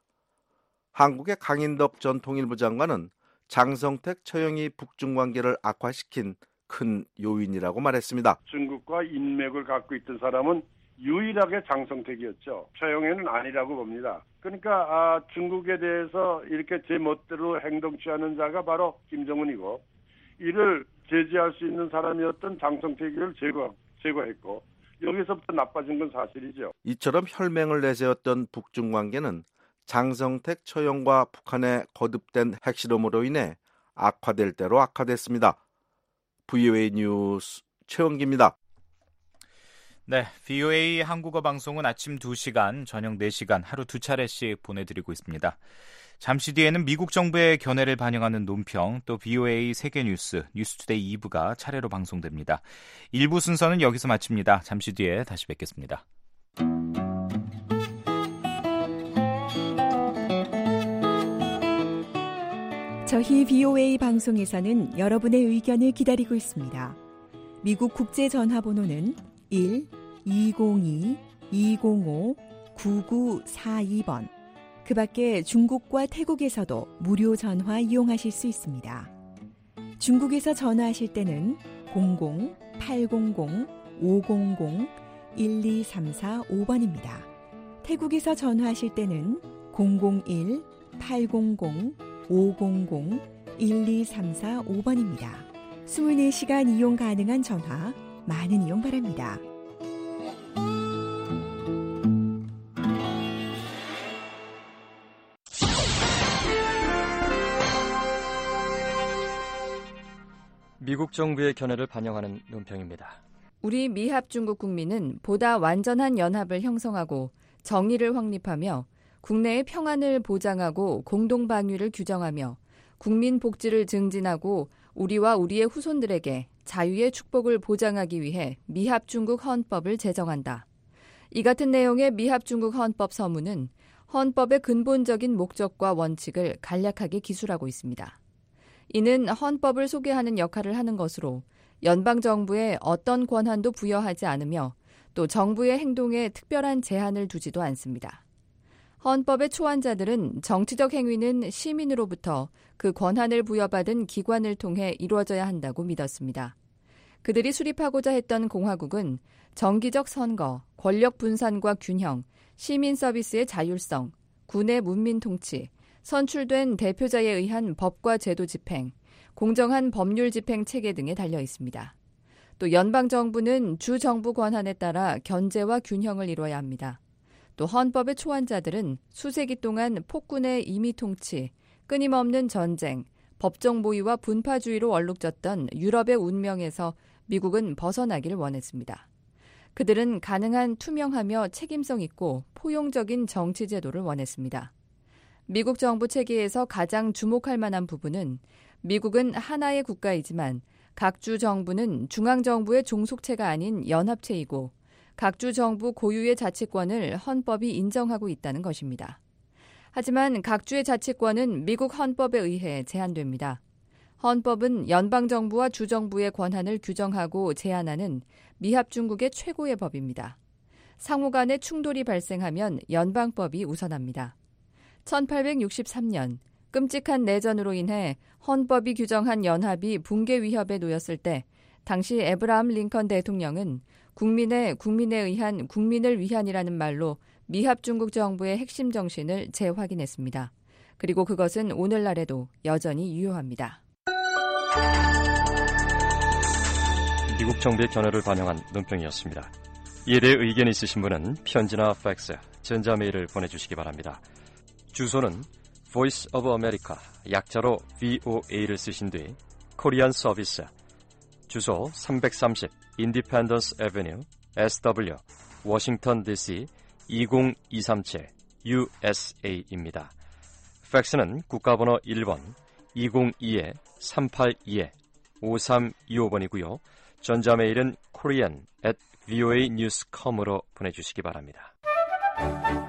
한국의 강인덕 전 통일부 장관은 장성택 처형이 북중 관계를 악화시킨 큰 요인이라고 말했습니다. 중국과 인맥을 갖고 있던 사람은 유일하게 장성택이었죠. 최영해는 아니라고 봅니다. 그러니까 아, 중국에 대해서 이렇게 제 멋대로 행동 취하는 자가 바로 김정은이고, 이를 제지할 수 있는 사람이었던 장성택을 제거, 제거했고, 여기서부터 나빠진 건 사실이죠. 이처럼 혈맹을 내세웠던 북중 관계는 장성택 처형과 북한의 거듭된 핵실험으로 인해 악화될 대로 악화됐습니다. 브이오에이 뉴스 최원기입니다. 네, 브이오에이 한국어 방송은 아침 두 시간, 저녁 네 시간 하루 두 차례씩 보내드리고 있습니다. 잠시 뒤에는 미국 정부의 견해를 반영하는 논평, 또 브이오에이 세계뉴스, 뉴스투데이 이 부가 차례로 방송됩니다. 일 부 순서는 여기서 마칩니다. 잠시 뒤에 다시 뵙겠습니다. 저희 브이오에이 방송에서는 여러분의 의견을 기다리고 있습니다. 미국 국제전화번호는 일 이공이 이공오 구구사이 번. 그 밖에 중국과 태국에서도 무료 전화 이용하실 수 있습니다. 중국에서 전화하실 때는 공공 팔공공 오공공 일이삼사오 번입니다. 태국에서 전화하실 때는 공공일 팔공공 오공공 일이삼사오 번입니다. 이십사 시간 이용 가능한 전화, 많은 이용 바랍니다. 미국 정부의 견해를 반영하는 논평입니다. 우리 미합 중국 국민은 보다 완전한 연합을 형성하고 정의를 확립하며 국내의 평안을 보장하고 공동 방위를 규정하며 국민 복지를 증진하고 우리와 우리의 후손들에게 자유의 축복을 보장하기 위해 미합 중국 헌법을 제정한다. 이 같은 내용의 미합 중국 헌법 서문은 헌법의 근본적인 목적과 원칙을 간략하게 기술하고 있습니다. 이는 헌법을 소개하는 역할을 하는 것으로 연방정부에 어떤 권한도 부여하지 않으며 또 정부의 행동에 특별한 제한을 두지도 않습니다. 헌법의 초안자들은 정치적 행위는 시민으로부터 그 권한을 부여받은 기관을 통해 이루어져야 한다고 믿었습니다. 그들이 수립하고자 했던 공화국은 정기적 선거, 권력 분산과 균형, 시민 서비스의 자율성, 군의 문민 통치, 선출된 대표자에 의한 법과 제도 집행, 공정한 법률 집행 체계 등에 달려 있습니다. 또 연방정부는 주정부 권한에 따라 견제와 균형을 이뤄야 합니다. 또 헌법의 초안자들은 수세기 동안 폭군의 임의 통치, 끊임없는 전쟁, 법정 보위와 분파주의로 얼룩졌던 유럽의 운명에서 미국은 벗어나기를 원했습니다. 그들은 가능한 투명하며 책임성 있고 포용적인 정치 제도를 원했습니다. 미국 정부 체계에서 가장 주목할 만한 부분은 미국은 하나의 국가이지만 각 주 정부는 중앙정부의 종속체가 아닌 연합체이고 각 주 정부 고유의 자치권을 헌법이 인정하고 있다는 것입니다. 하지만 각 주의 자치권은 미국 헌법에 의해 제한됩니다. 헌법은 연방정부와 주정부의 권한을 규정하고 제한하는 미합 중국의 최고의 법입니다. 상호 간의 충돌이 발생하면 연방법이 우선합니다. 천팔백육십삼 년 끔찍한 내전으로 인해 헌법이 규정한 연합이 붕괴 위협에 놓였을 때 당시 에브라함 링컨 대통령은 국민의 국민에 의한 국민을 위한이라는 말로 미합 중국 정부의 핵심 정신을 재확인했습니다. 그리고 그것은 오늘날에도 여전히 유효합니다. 미국 정부의 견해를 반영한 논평이었습니다. 이에 대해 의견이 있으신 분은 편지나 팩스, 전자메일을 보내주시기 바랍니다. 주소는 Voice of America, 약자로 브이오에이를 쓰신 뒤 코리안 서비스, 주소 삼백삼십 Independence Avenue, 에스더블유, 워싱턴 디씨 이공이삼칠 유에스에이입니다. 팩스는 국가번호 일 번 이공이 삼팔이 오삼이오 번이고요. 전자메일은 korean at voanews dot com으로 보내주시기 바랍니다.